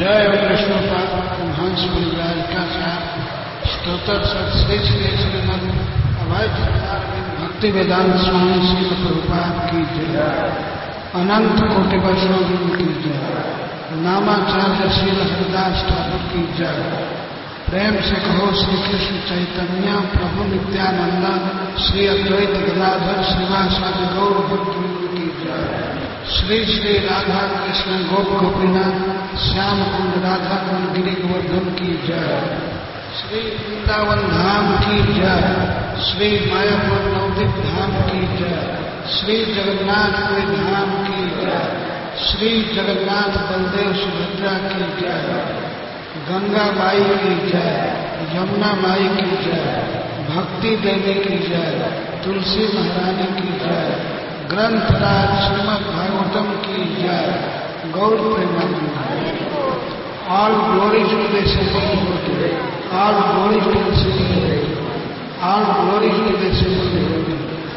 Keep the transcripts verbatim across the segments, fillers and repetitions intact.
जय कृष्ण हंस परिवार का स्तोत्र श्री श्री श्रीमद अभय भक्ति वेदांत स्वामी श्री प्रभुपाद की जय। अनंत कोटि वैष्णव की जय। नामाचार्य श्री हरिदास ठाकुर की जय। प्रेम से कहो श्री कृष्ण चैतन्य प्रभु नित्यानंद श्री अद्वैत गदाधर श्रीवासादि गौर भक्तवृंद की जय। श्री श्री राधा कृष्ण गोप गोपीनाथ श्याम कुंड राधा कुंड गिरि गोवर्धन की जय। श्री वृंदावन धाम की जय। श्री मायापुर नवदीप धाम की जय। श्री जगन्नाथपुरी धाम की जय। श्री जगन्नाथ बलदेव सुभद्रा की जय। गंगा माई की जय। यमुना माई की जय। भक्ति देवी की जय। तुलसी महारानी की जय। ग्रंथराज श्रीमद् भागवतम की जय। Gaur Premanand. All glory to the simple devotee. All glory to the simple devotee. All glory to the simple devotee.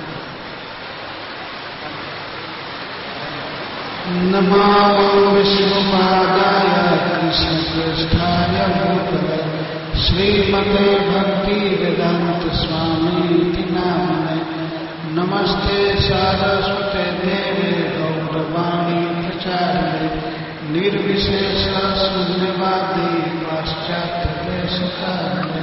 नमो विष्णुपादाय कृष्णप्रेष्ठाय भूतले श्रीमते भक्ति वेदांत स्वामी नामने। नमस्ते सारस्वते देवे गौरवाणी प्रचारे निर्विशेष शून्यवादी पाश्चात्य देशकारे।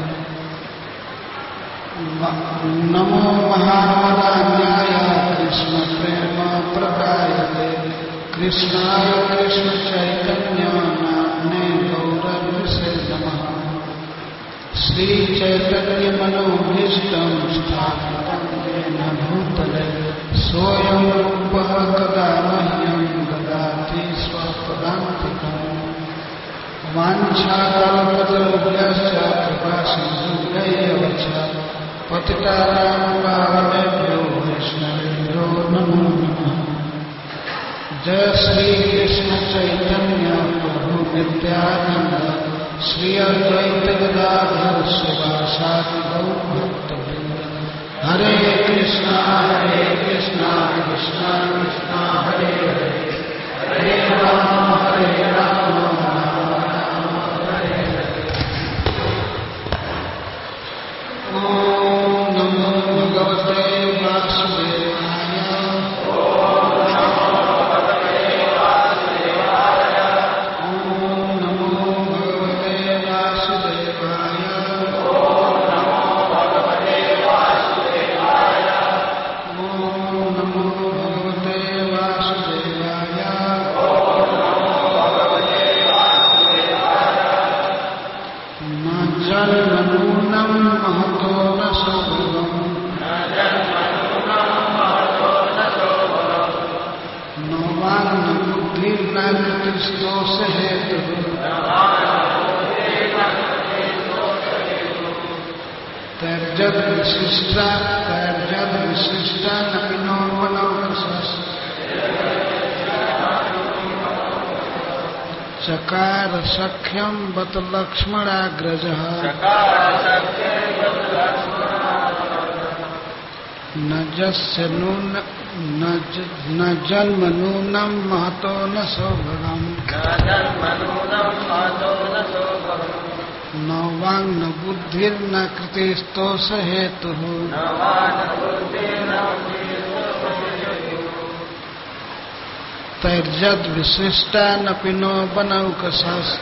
नमो महावदान्याय कृष्ण प्रेम प्रदायते कृष्णाय कृष्ण चैतन्य नाम्ने गौरविषे नमः। श्री चैतन्य मनोभीष्टं स्थापितं येन भूतले सोऽयं रूपः कदा मह्यं ददाति स्वपदान्तिकम्। वाञ्छाकल्पतरुभ्यश्च कृपासिन्धुभ्यैव च पतितानां पावनेभ्यो वैष्णवेभ्यो नमो नमः। जय श्री कृष्ण चैतन्य प्रभु नित्यानंद श्री अद्वैत गदाधर शिवासादि गौर भक्तवृंद। हरे कृष्णा हरे कृष्णा कृष्णा कृष्णा हरे हरे हरे राम हरे राम राम राम हरे हरे। ओम नमो भगवते वासुदेवाय। तैर्जद विशिष्टा तैर्जद विशिष्टा नपिनो मनोरसस्। चकार सख्यम बत लक्ष्मणाग्रजः। न जस्य नून न जन्म नूनम महतो न सौभगम। न वांग न बुद्धिर न कृतेस्तोष हेतु। तैर्जद विशिष्टा न पिनो बनौकसस्।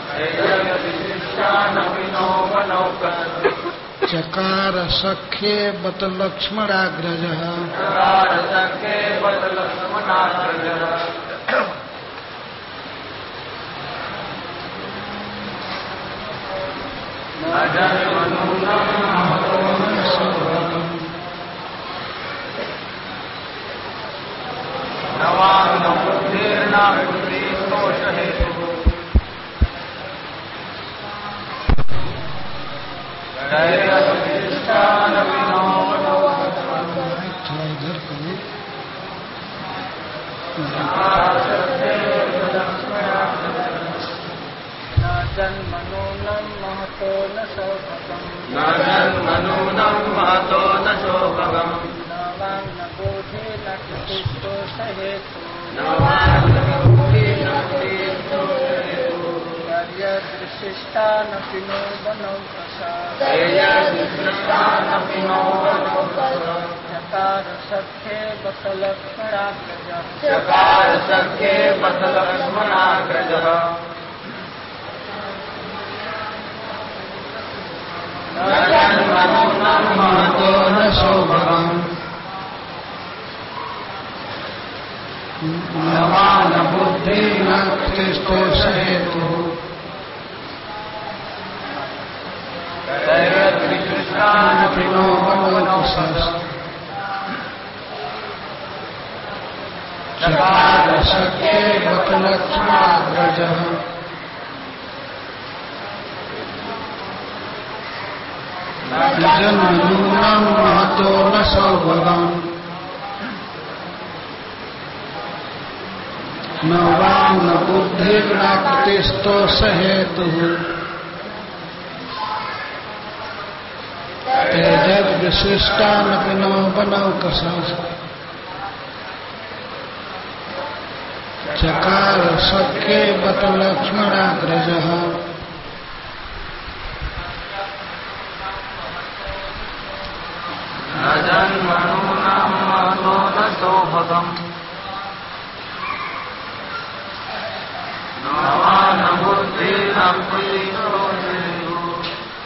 चकार सख्ये बत लक्ष्मणाग्रजः। यदृशिष्टानपि नो बनौकसा चकार सख्ये बत लक्ष्मणाग्रजः चकार सख्ये बत लक्ष्मणाग्रजः न जन्मनो न महतो न सौभगम् न वा न बुद्धि न कृष्टो सहेतुः तैर्यदृशिष्टानपि नो बनौकसः चकार सख्ये बत लक्ष्मणाग्रजः न जन्मनूनं महतो न सौभगम् न वा न बुद्धिर्न कृतिस्तो सहेतुः तेजद्विशिष्टानपि नो बनौकसः चकार सख्ये बत लक्ष्मणाग्रजः न जन्मनो न महतो न सौभगम् न वा न बुद्धिर्न कृतिस्तो सहेतुः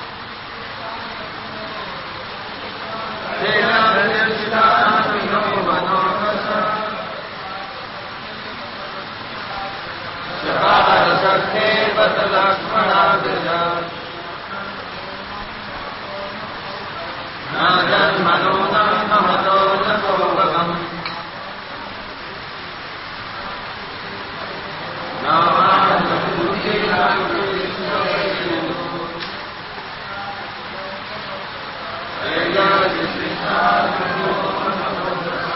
तेजद्विशिष्टानपि नो बनौकसः चकार सख्ये बत लक्ष्मणाग्रजः न जन्मनो न महतो न सौभगम् न वा न बुद्धिर्न कृतिस्तो सहेतुः तेजद्विशिष्टानपि नो बनौकसः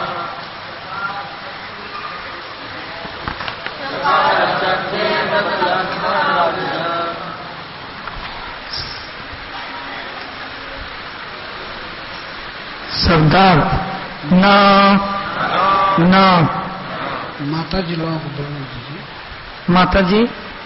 चकार सख्ये बत लक्ष्मणाग्रजः शब्दार्थ न न माता जी लोगों को बोलने दीजिए। माता जी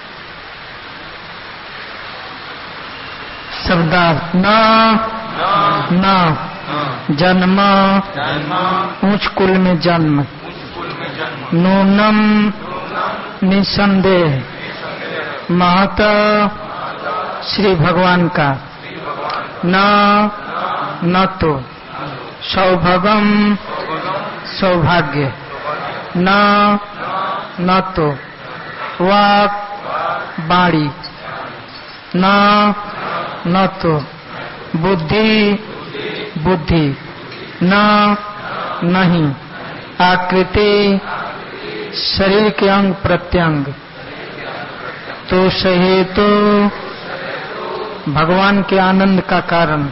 शब्दार्थ न न जन्म ऊंच कुल में जन्म नूनम निसंदेह महत श्री भगवान का न न तो सौभगम सौभाग्य न न तो वाक बाणी न न तो बुद्धि बुद्धि न नहीं आकृति शरीर के अंग प्रत्यंग तो सहे तो भगवान के आनंद का कारण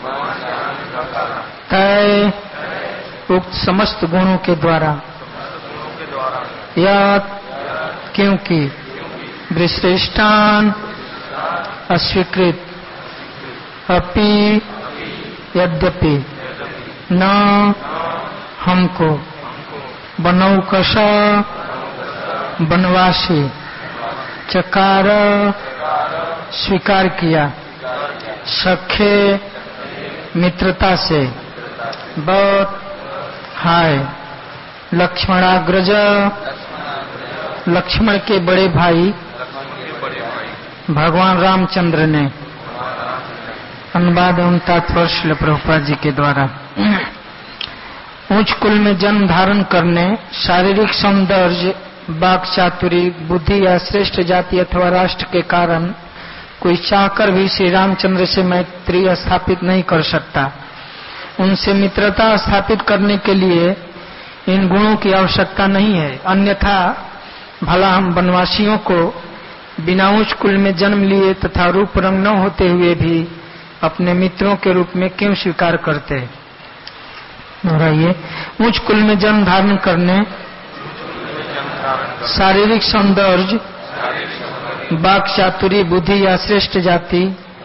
तय उक्त समस्त गुणों के द्वारा या क्योंकि विश्रेष्टान अस्वीकृत अपि यद्यपि न हमको बनौकश बनवासी चकार स्वीकार किया सख्य मित्रता से बहुत हाय लक्ष्मणाग्रज लक्ष्मण के बड़े भाई भगवान रामचंद्र ने अनुवाद एवं तात्पर्य श्रील प्रभुपाद जी के द्वारा उच्च कुल में जन्म धारण करने शारीरिक सौंदर्य वाक चातुरी बुद्धि या श्रेष्ठ जाति अथवा राष्ट्र के कारण कोई चाहकर भी श्री रामचंद्र से मैत्री स्थापित नहीं कर सकता। उनसे मित्रता स्थापित करने के लिए इन गुणों की आवश्यकता नहीं है, अन्यथा भला हम वनवासियों को बिना उच्च कुल में जन्म लिए तथा रूप रंग न होते हुए भी अपने मित्रों के रूप में क्यों स्वीकार करते। दोहराइए। उच्च कुल में जन्म धारण करने शारीरिक सौंदर्य वाक चातुरी बुद्धि या श्रेष्ठ जाति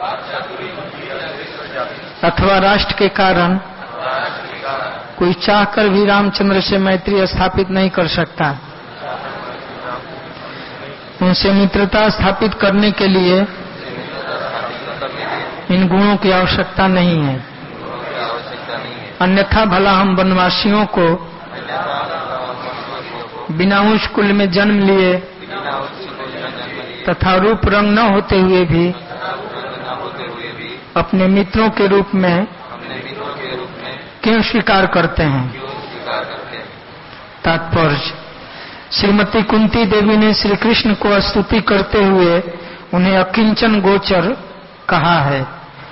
अथवा राष्ट्र के कारण कोई चाहकर भी रामचंद्र से मैत्री स्थापित नहीं कर सकता। उनसे मित्रता स्थापित करने के लिए इन गुणों की आवश्यकता नहीं है। अन्यथा भला हम वनवासियों को बिना उच्च कुल में जन्म लिए तथा रूप रंग न होते हुए भी अपने मित्रों के रूप में क्यों स्वीकार करते हैं। तात्पर्य, श्रीमती कुंती देवी ने श्री कृष्ण को स्तुति करते हुए उन्हें अकिंचन गोचर कहा है।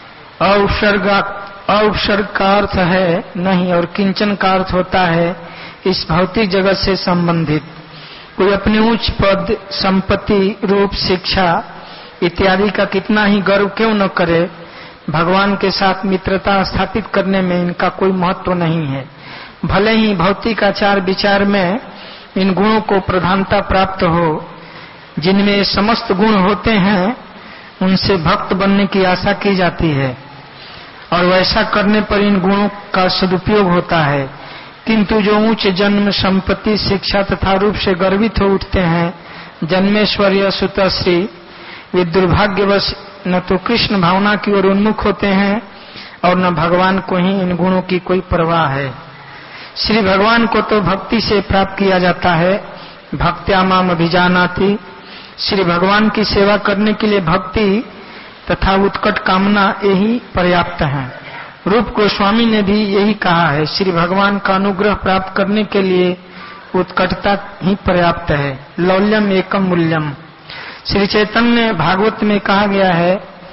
औपसर्ग औपसर्ग का अर्थ है नहीं और किंचन का अर्थ होता है इस भौतिक जगत से संबंधित। कोई अपने उच्च पद, संपत्ति, रूप, शिक्षा इत्यादि का कितना ही गर्व क्यों न करे, भगवान के साथ मित्रता स्थापित करने में इनका कोई महत्व नहीं है। भले ही भौतिक आचार विचार में इन गुणों को प्रधानता प्राप्त हो, जिनमें समस्त गुण होते हैं उनसे भक्त बनने की आशा की जाती है और वैसा करने पर इन गुणों का सदुपयोग होता है। किंतु जो उच्च जन्म, संपत्ति, शिक्षा तथा रूप से गर्वित हो उठते हैं, जन्मेश्वर्य, सुतश्री, वे दुर्भाग्यवश न तो कृष्ण भावना की ओर उन्मुख होते हैं और न भगवान को ही इन गुणों की कोई परवाह है। श्री भगवान को तो भक्ति से प्राप्त किया जाता है। भक्त्या माम अभिजानाति। श्री भगवान की सेवा करने के लिए भक्ति तथा उत्कट कामना यही पर्याप्त है। रूप गोस्वामी ने भी यही कहा है, श्री भगवान का अनुग्रह प्राप्त करने के लिए उत्कटता ही पर्याप्त है। लौल्यम एकम मूल्यम। श्री चैतन्य भागवत में कहा गया है,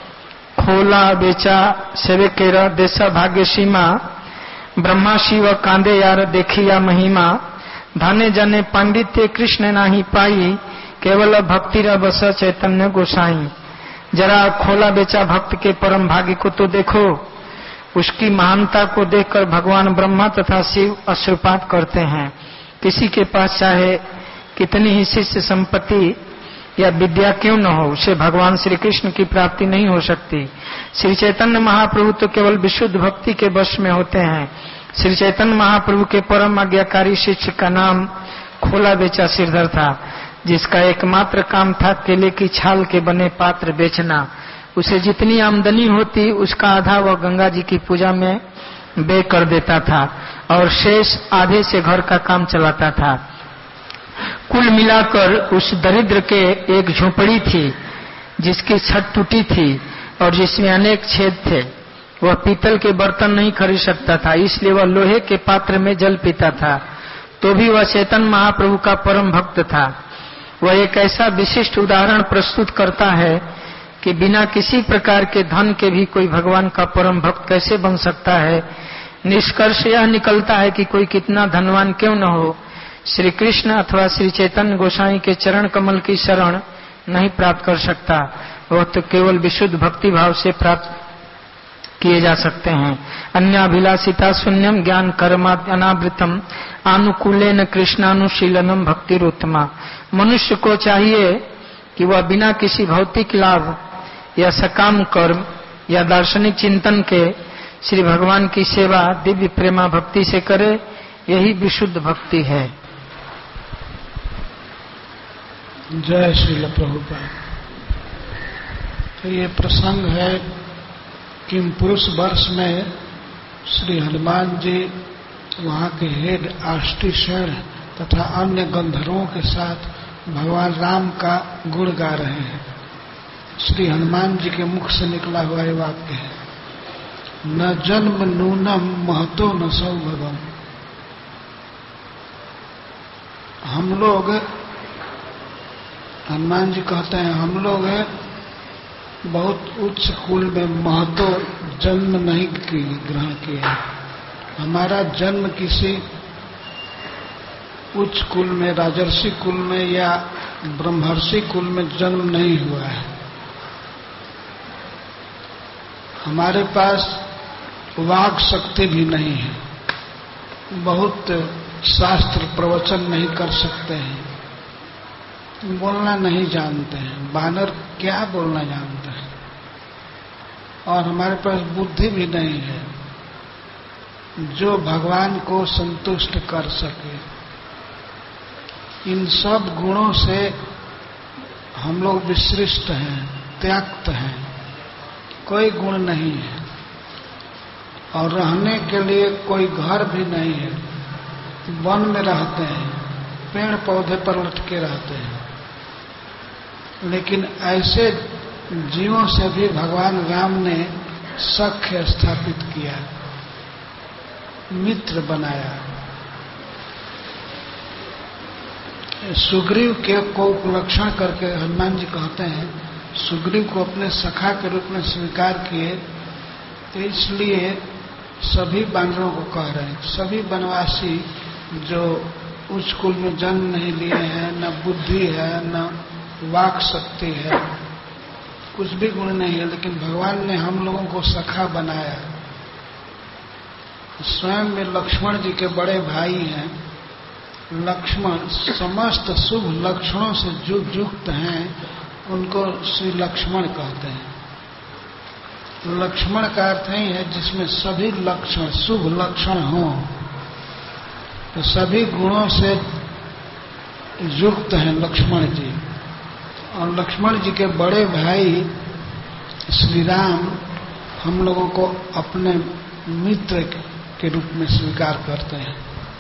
खोला बेचा सेवे केरा देशा भाग्य सीमा, ब्रह्मा शिव कांदे यार देखिया महिमा, धने जने पांडित्य कृष्ण नाही पाई, केवल भक्ति रस चैतन्य गोसाई। जरा खोला बेचा भक्त के परम भाग्य को तो देखो, उसकी महानता को देखकर भगवान ब्रह्मा तथा शिव अश्रुपात करते हैं। किसी के पास चाहे कितनी ही शिष्य संपत्ति या विद्या क्यों न हो, उसे भगवान श्री कृष्ण की प्राप्ति नहीं हो सकती। श्री चैतन्य महाप्रभु तो केवल विशुद्ध भक्ति के वश में होते हैं। श्री चैतन्य महाप्रभु के परम आज्ञाकारी शिष्य का नाम खोला बेचा सिरधर था, जिसका एकमात्र काम था केले की छाल के बने पात्र बेचना। उसे जितनी आमदनी होती उसका आधा वह गंगा जी की पूजा में व्यय कर देता था और शेष आधे से घर का काम चलाता था। कुल मिलाकर उस दरिद्र के एक झोपड़ी थी जिसकी छत टूटी थी और जिसमें अनेक छेद थे। वह पीतल के बर्तन नहीं खरीद सकता था, इसलिए वह लोहे के पात्र में जल पीता था। तो भी वह चैतन्य महाप्रभु का परम भक्त था। वह एक ऐसा विशिष्ट उदाहरण प्रस्तुत करता है कि बिना किसी प्रकार के धन के भी कोई भगवान का परम भक्त कैसे बन सकता है। निष्कर्ष यह निकलता है कि कोई कितना धनवान क्यों न हो, श्री कृष्ण अथवा श्री चैतन्य गोसाई के चरण कमल की शरण नहीं प्राप्त कर सकता। वह तो केवल विशुद्ध भक्ति भाव से प्राप्त किए जा सकते हैं। अन्याभिलाषिता शून्यम ज्ञान कर्मा अनावृतम आनुकूलेन कृष्णानुशीलनम भक्तिरुत्तमा। मनुष्य को चाहिए कि वह बिना किसी भौतिक लाभ या सकाम कर्म या दार्शनिक चिंतन के श्री भगवान की सेवा दिव्य प्रेमा भक्ति से करे। यही विशुद्ध भक्ति है। जय श्रील प्रभुपाद। तो ये प्रसंग है कि पुरुष वर्ष में श्री हनुमान जी वहाँ के हेड आष्टीशर तथा अन्य गंधर्वों के साथ भगवान राम का गुण गा रहे हैं। श्री हनुमान जी के मुख से निकला हुआ ये वाक्य है, न जन्म नूनम महतो न सौभगम। हम लोग, हनुमान जी कहते हैं, हम लोग बहुत उच्च कुल में महतो जन्म नहीं ग्रहण किया। हमारा जन्म किसी उच्च कुल में, राजर्षि कुल में या ब्रह्मर्षि कुल में जन्म नहीं हुआ है। हमारे पास वाक शक्ति भी नहीं है, बहुत शास्त्र प्रवचन नहीं कर सकते हैं, बोलना नहीं जानते हैं। बानर क्या बोलना जानते हैं। और हमारे पास बुद्धि भी नहीं है जो भगवान को संतुष्ट कर सके। इन सब गुणों से हम लोग विशिष्ट हैं, त्याक्त हैं। कोई गुण नहीं है और रहने के लिए कोई घर भी नहीं है। वन में रहते हैं, पेड़ पौधे पर लटके रहते हैं, लेकिन ऐसे जीवों से भी भगवान राम ने सख्य स्थापित किया, मित्र बनाया। सुग्रीव के को उपलक्षण करके हनुमान जी कहते हैं, सुग्रीव को अपने सखा के रूप में स्वीकार किए, तो इसलिए सभी बानरों को कह रहे हैं, सभी वनवासी जो उच्च कुल में जन्म नहीं लिए हैं, न बुद्धि है, न वाक शक्ति है, कुछ भी गुण नहीं है, लेकिन भगवान ने हम लोगों को सखा बनाया। स्वयं में लक्ष्मण जी के बड़े भाई हैं। लक्ष्मण समस्त शुभ लक्षणों से जो युक्त हैं, उनको श्री लक्ष्मण कहते हैं। लक्ष्मण का अर्थ ही है जिसमें सभी लक्षण शुभ लक्षण हों, तो सभी गुणों से युक्त हैं लक्ष्मण जी। और लक्ष्मण जी के बड़े भाई श्री राम हम लोगों को अपने मित्र के रूप में स्वीकार करते हैं।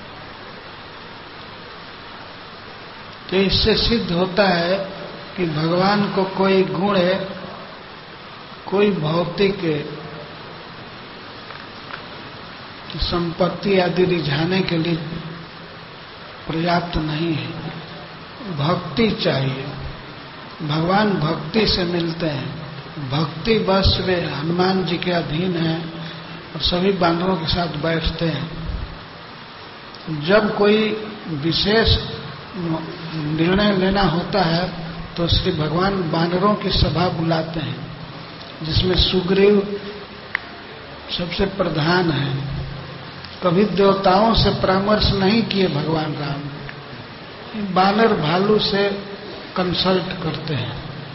तो इससे सिद्ध होता है कि भगवान को कोई गुण है, कोई भौतिक संपत्ति आदि रिझाने के लिए पर्याप्त नहीं है, भक्ति चाहिए। भगवान भक्ति से मिलते हैं, भक्ति बस वे हनुमान जी के अधीन हैं और सभी बानरों के साथ बैठते हैं। जब कोई विशेष निर्णय लेना होता है तो श्री भगवान बानरों की सभा बुलाते हैं, जिसमें सुग्रीव सबसे प्रधान है। कभी देवताओं से परामर्श नहीं किए भगवान राम, बानर भालू से कंसल्ट करते हैं।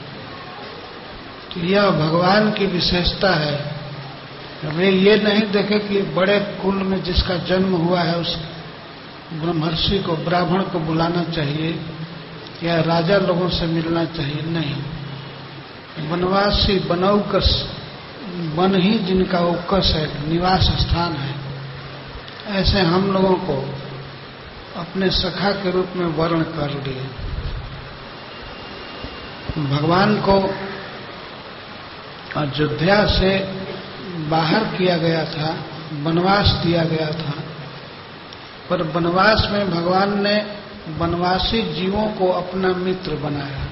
तो यह भगवान की विशेषता है। वे ये नहीं देखे कि बड़े कुल में जिसका जन्म हुआ है उस ब्रह्मर्षि को, ब्राह्मण को बुलाना चाहिए या राजा लोगों से मिलना चाहिए, नहीं। वनवासी बनौकस, वन ही जिनका औकस है, निवास स्थान है, ऐसे हम लोगों को अपने सखा के रूप में वर्ण कर लिए। भगवान को अयोध्या से बाहर किया गया था, वनवास दिया गया था, पर वनवास में भगवान ने वनवासी जीवों को अपना मित्र बनाया,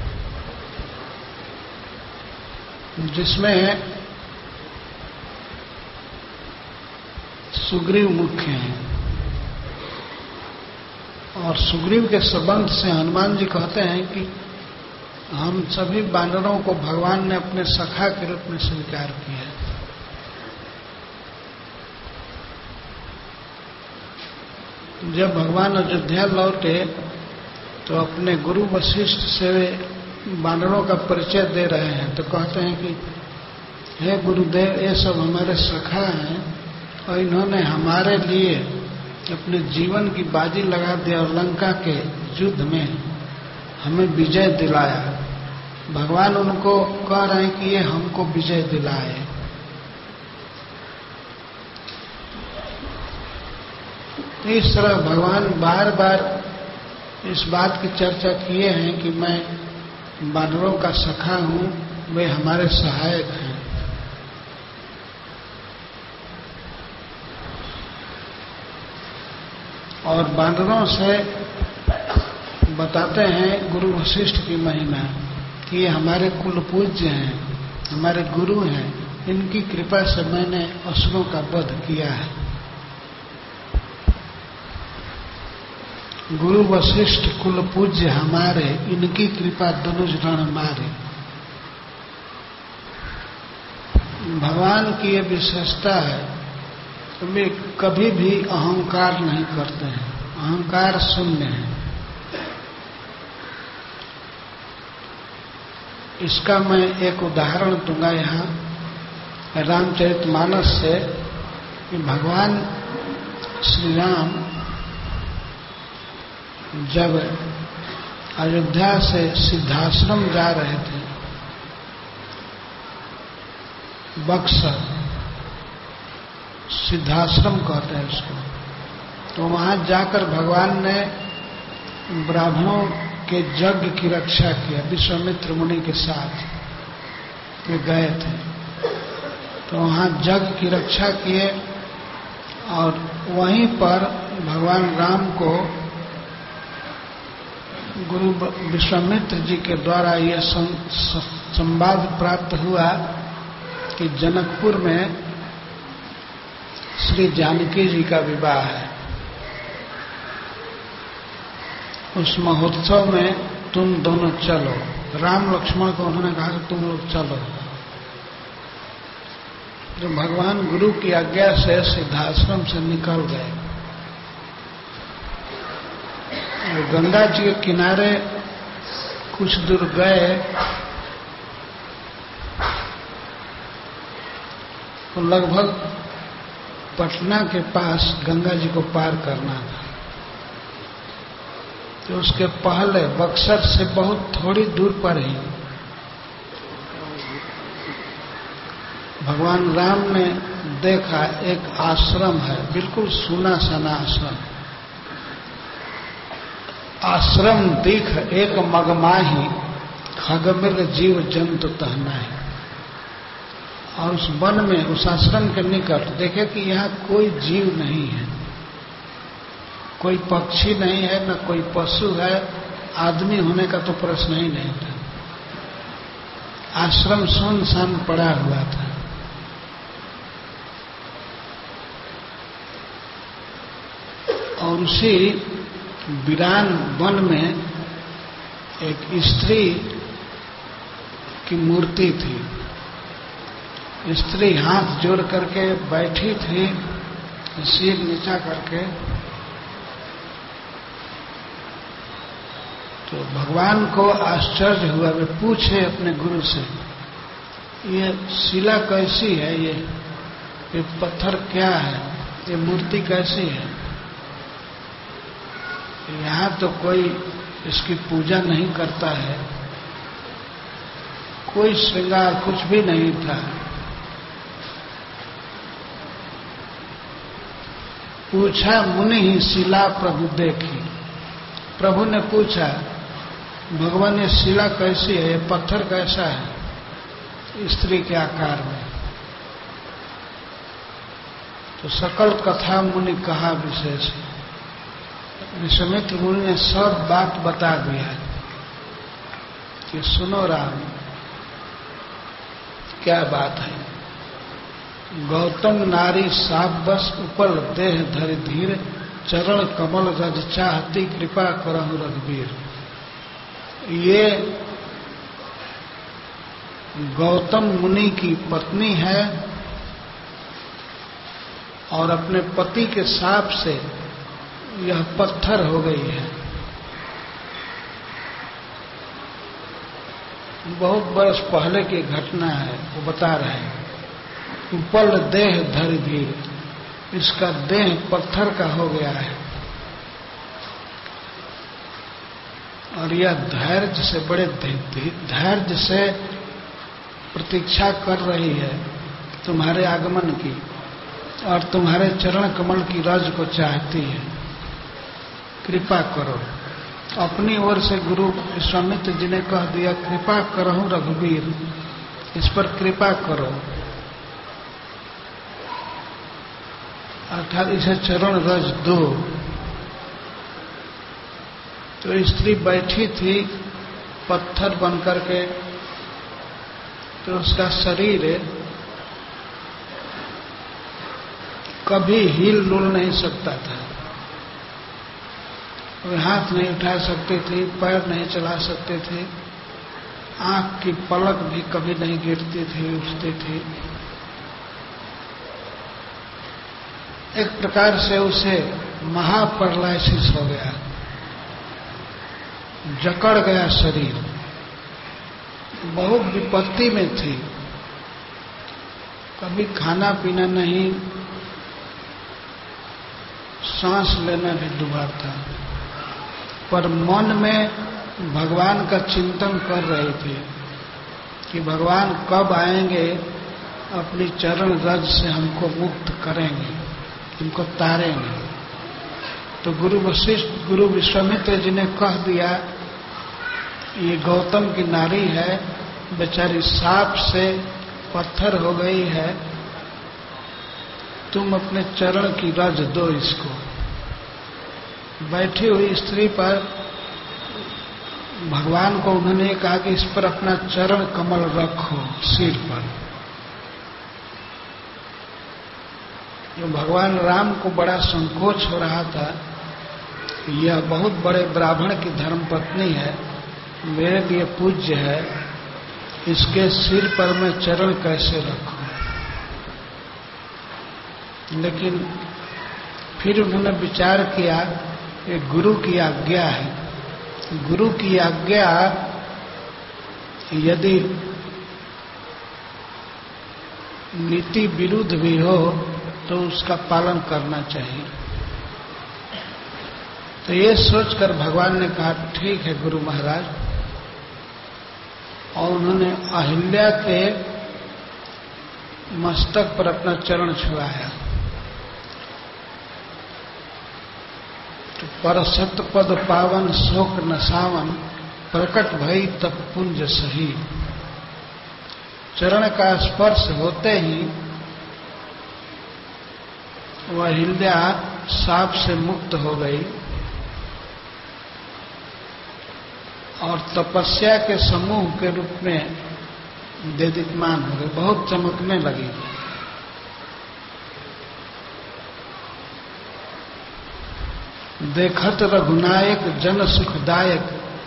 जिसमें सुग्रीव मुख्य हैं। और सुग्रीव के संबंध से हनुमान जी कहते हैं कि हम सभी बानरों को भगवान ने अपने सखा के रूप में स्वीकार किया। जब भगवान अयोध्या लौटे तो अपने गुरु वशिष्ठ से बानरों का परिचय दे रहे हैं, तो कहते हैं कि हे गुरुदेव, ये सब हमारे सखा हैं और इन्होंने हमारे लिए अपने जीवन की बाजी लगा दी और लंका के युद्ध में हमें विजय दिलाया। भगवान उनको कह रहे हैं कि ये हमको विजय दिलाए। इस तरह भगवान बार बार इस बात की चर्चा किए हैं कि मैं बानरों का सखा हूं, वे हमारे सहायक हैं। और बानरों से बताते हैं गुरु वशिष्ठ की महिमा कि ये हमारे कुल पूज्य हैं, हमारे गुरु हैं, इनकी कृपा से मैंने असुरों का वध किया है। गुरु वशिष्ठ कुल पूज्य हमारे, इनकी कृपा धनुष रण मारे। भगवान की ये विशेषता है, वे कभी भी अहंकार नहीं करते हैं, अहंकार शून्य है। इसका मैं एक उदाहरण दूंगा यहाँ रामचरितमानस से कि भगवान श्री राम जब अयोध्या से सिद्धाश्रम जा रहे थे बक्सर, सिद्धाश्रम कहते हैं उसको। तो वहां जाकर भगवान ने ब्राह्मणों के यज्ञ की रक्षा किया विश्वामित्र मुनि के साथ। वे गए थे तो वहां यज्ञ की रक्षा किए और वहीं पर भगवान राम को गुरु विश्वामित्र जी के द्वारा यह संवाद प्राप्त हुआ कि जनकपुर में श्री जानकी जी का विवाह है। उस महोत्सव में तुम दोनों चलो। राम लक्ष्मण को उन्होंने कहा कि तुम लोग चलो। जो भगवान गुरु की आज्ञा से सिद्धाश्रम से निकल गए। गंगा जी के किनारे कुछ दूर गए तो लगभग पटना के पास गंगा जी को पार करना था। तो उसके पहले बक्सर से बहुत थोड़ी दूर पर ही भगवान राम ने देखा एक आश्रम है, बिल्कुल सूना सना आश्रम। आश्रम दिख एक मगमाही, खगमृग जीव जंतु तहना है। और उस वन में, उस आश्रम के निकट देखे कि यहाँ कोई जीव नहीं है, कोई पक्षी नहीं है, न कोई पशु है, आदमी होने का तो प्रश्न ही नहीं था। आश्रम सुनसान पड़ा हुआ था। और उसी वीरान वन में एक स्त्री की मूर्ति थी। स्त्री हाथ जोड़ करके बैठी थी, सिर नीचा करके। तो भगवान को आश्चर्य हुआ। वे पूछे अपने गुरु से, ये शिला कैसी है, ये ये पत्थर क्या है, ये मूर्ति कैसी है? यहाँ तो कोई इसकी पूजा नहीं करता है, कोई श्रृंगार कुछ भी नहीं था। पूछा मुनि ही शिला प्रभु देखी। प्रभु ने पूछा, भगवान ये शिला कैसी है, ये पत्थर कैसा है स्त्री के आकार में? तो सकल कथा मुनि कहा विशेष। विश्वामित्र मुनि ने सब बात बता दिया कि सुनो राम, क्या बात है। गौतम नारी साप बस उपल देह धरि धीर, चरण कमल रज चाहती कृपा करहु रघुवीर। ये गौतम मुनि की पत्नी है और अपने पति के साप से यह पत्थर हो गई है। बहुत वर्ष पहले की घटना है, वो बता रहे हैं। उपल देह धरि धीर, इसका देह पत्थर का हो गया है और यह धैर्य से, बड़े धैर्य से प्रतीक्षा कर रही है तुम्हारे आगमन की और तुम्हारे चरण कमल की रज को चाहती है। कृपा करो। अपनी ओर से गुरु विश्वामित्र जी ने कह दिया, कृपा करहु रघुवीर, इस पर कृपा करो, अर्थात इसे चरण रज दो। तो स्त्री बैठी थी पत्थर बन करके, तो उसका शरीर कभी हिल डुल नहीं सकता था। वे हाथ नहीं उठा सकते थे, पैर नहीं चला सकते थे, आंख की पलक भी कभी नहीं गिरती थी, उठती थी। एक प्रकार से उसे महापैरालिसिस हो गया, जकड़ गया शरीर। बहुत विपत्ति में थी, कभी खाना पीना नहीं, सांस लेना भी दुभर था, पर मन में भगवान का चिंतन कर रहे थे कि भगवान कब आएंगे अपनी चरण रज से हमको मुक्त करेंगे, हमको तारेंगे। तो गुरु वशिष्ठ गुरु विश्वामित्र जी ने कह दिया, ये गौतम की नारी है, बेचारी सांप से पत्थर हो गई है, तुम अपने चरण की रज दो इसको। बैठी हुई स्त्री पर भगवान को उन्होंने कहा कि इस पर अपना चरण कमल रखो सिर पर। जो भगवान राम को बड़ा संकोच हो रहा था, यह बहुत बड़े ब्राह्मण की धर्मपत्नी है, मेरे लिए पूज्य है, इसके सिर पर मैं चरण कैसे रखूं। लेकिन फिर उन्होंने विचार किया, ये गुरु की आज्ञा है, गुरु की आज्ञा यदि नीति विरुद्ध भी हो तो उसका पालन करना चाहिए। तो ये सोचकर भगवान ने कहा ठीक है गुरु महाराज, और उन्होंने अहिल्या के मस्तक पर अपना चरण छुड़ाया। तो पर सतपद पावन शोक नसावन, प्रकट भई तप पुंज सही। चरण का स्पर्श होते ही वह अहिल्या साप से मुक्त हो गई और तपस्या के समूह के रूप में देदीप्यमान हो गई, बहुत चमकने लगी। देखत रघुनायक जन सुखदायक,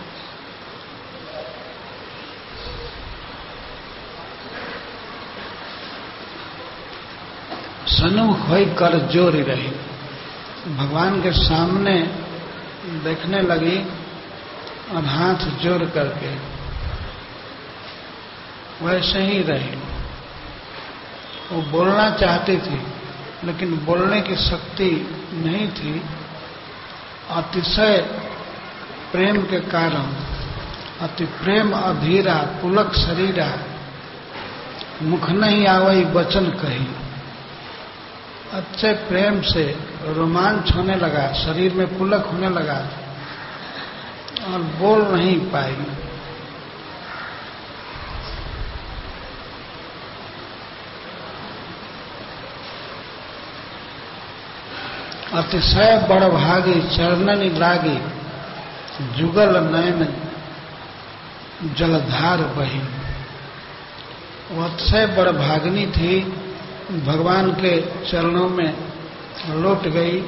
सन्मुख होई कर जोरी रही। भगवान के सामने देखने लगी और हाथ जोड़ करके वैसे ही रही। वो बोलना चाहती थी लेकिन बोलने की शक्ति नहीं थी। अतिशय प्रेम के कारण, अति प्रेम अधीरा पुलक शरीरा, मुख नहीं आवई वचन कही। अच्छे प्रेम से रोमांच होने लगा, शरीर में पुलक होने लगा और बोल नहीं पाई। अतिशय बड़भागी चरणनि लागी, जुगल नयन जलधार बही। वो अतिशय बड़भागिनी थी, भगवान के चरणों में लौट गई।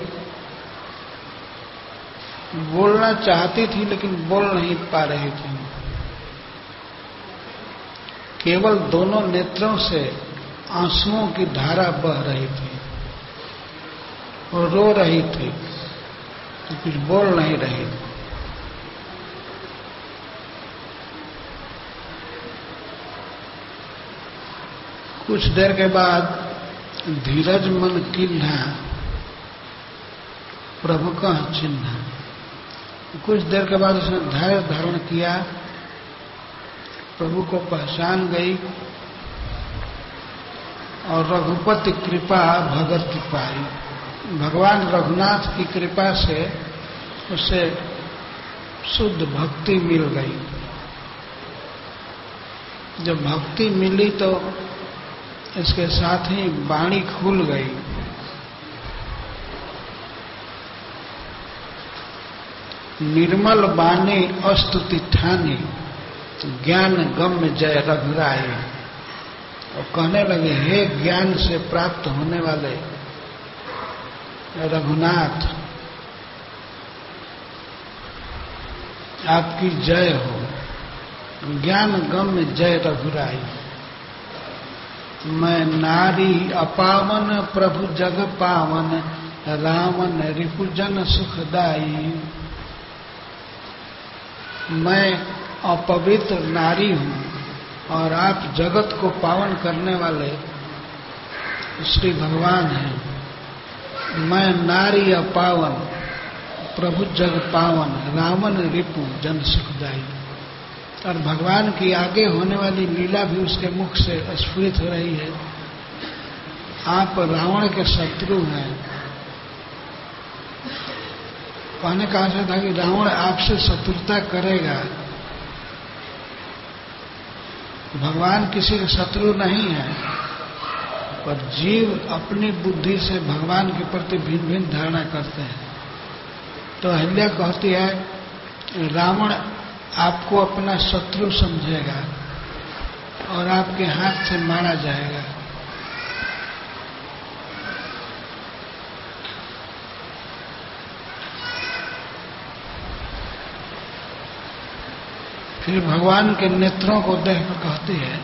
बोलना चाहती थी लेकिन बोल नहीं पा रही थी। केवल दोनों नेत्रों से आंसुओं की धारा बह रही थी और रो रही थी, तो कुछ बोल नहीं रही थी। कुछ देर के बाद धीरज मन किन्हा प्रभु का चिन्ह। कुछ देर के बाद उसने धैर्य धारण किया, प्रभु को पहचान गई और रघुपति कृपा भगत की पाई। भगवान रघुनाथ की कृपा से उसे शुद्ध भक्ति मिल गई। जब भक्ति मिली तो इसके साथ ही वाणी खुल गई। निर्मल वाणी अस्तुति ठानी, ज्ञान गम्य जय रघुराई। और कहने लगे, हे ज्ञान से प्राप्त होने वाले रघुनाथ, आपकी जय हो। ज्ञान गम्य जय रघुराई। मैं नारी अपावन प्रभु जग पावन, रावण रिपुजन सुखदाई। मैं अपवित्र नारी हूं और आप जगत को पावन करने वाले श्री भगवान हैं। मैं नारी अपावन प्रभु जग पावन, रावण रिपु जन सुखदाई। और भगवान की आगे होने वाली लीला भी उसके मुख से स्फुरित हो रही है। आप रावण के शत्रु हैं। कहने का आशय था कि रावण आपसे शत्रुता करेगा। भगवान किसी के शत्रु नहीं है, पर जीव अपनी बुद्धि से भगवान के प्रति भिन्न भिन्न धारणा करते हैं। तो अहिल्या कहती है रावण आपको अपना शत्रु समझेगा और आपके हाथ से मारा जाएगा। फिर भगवान के नेत्रों को देखकर कहती है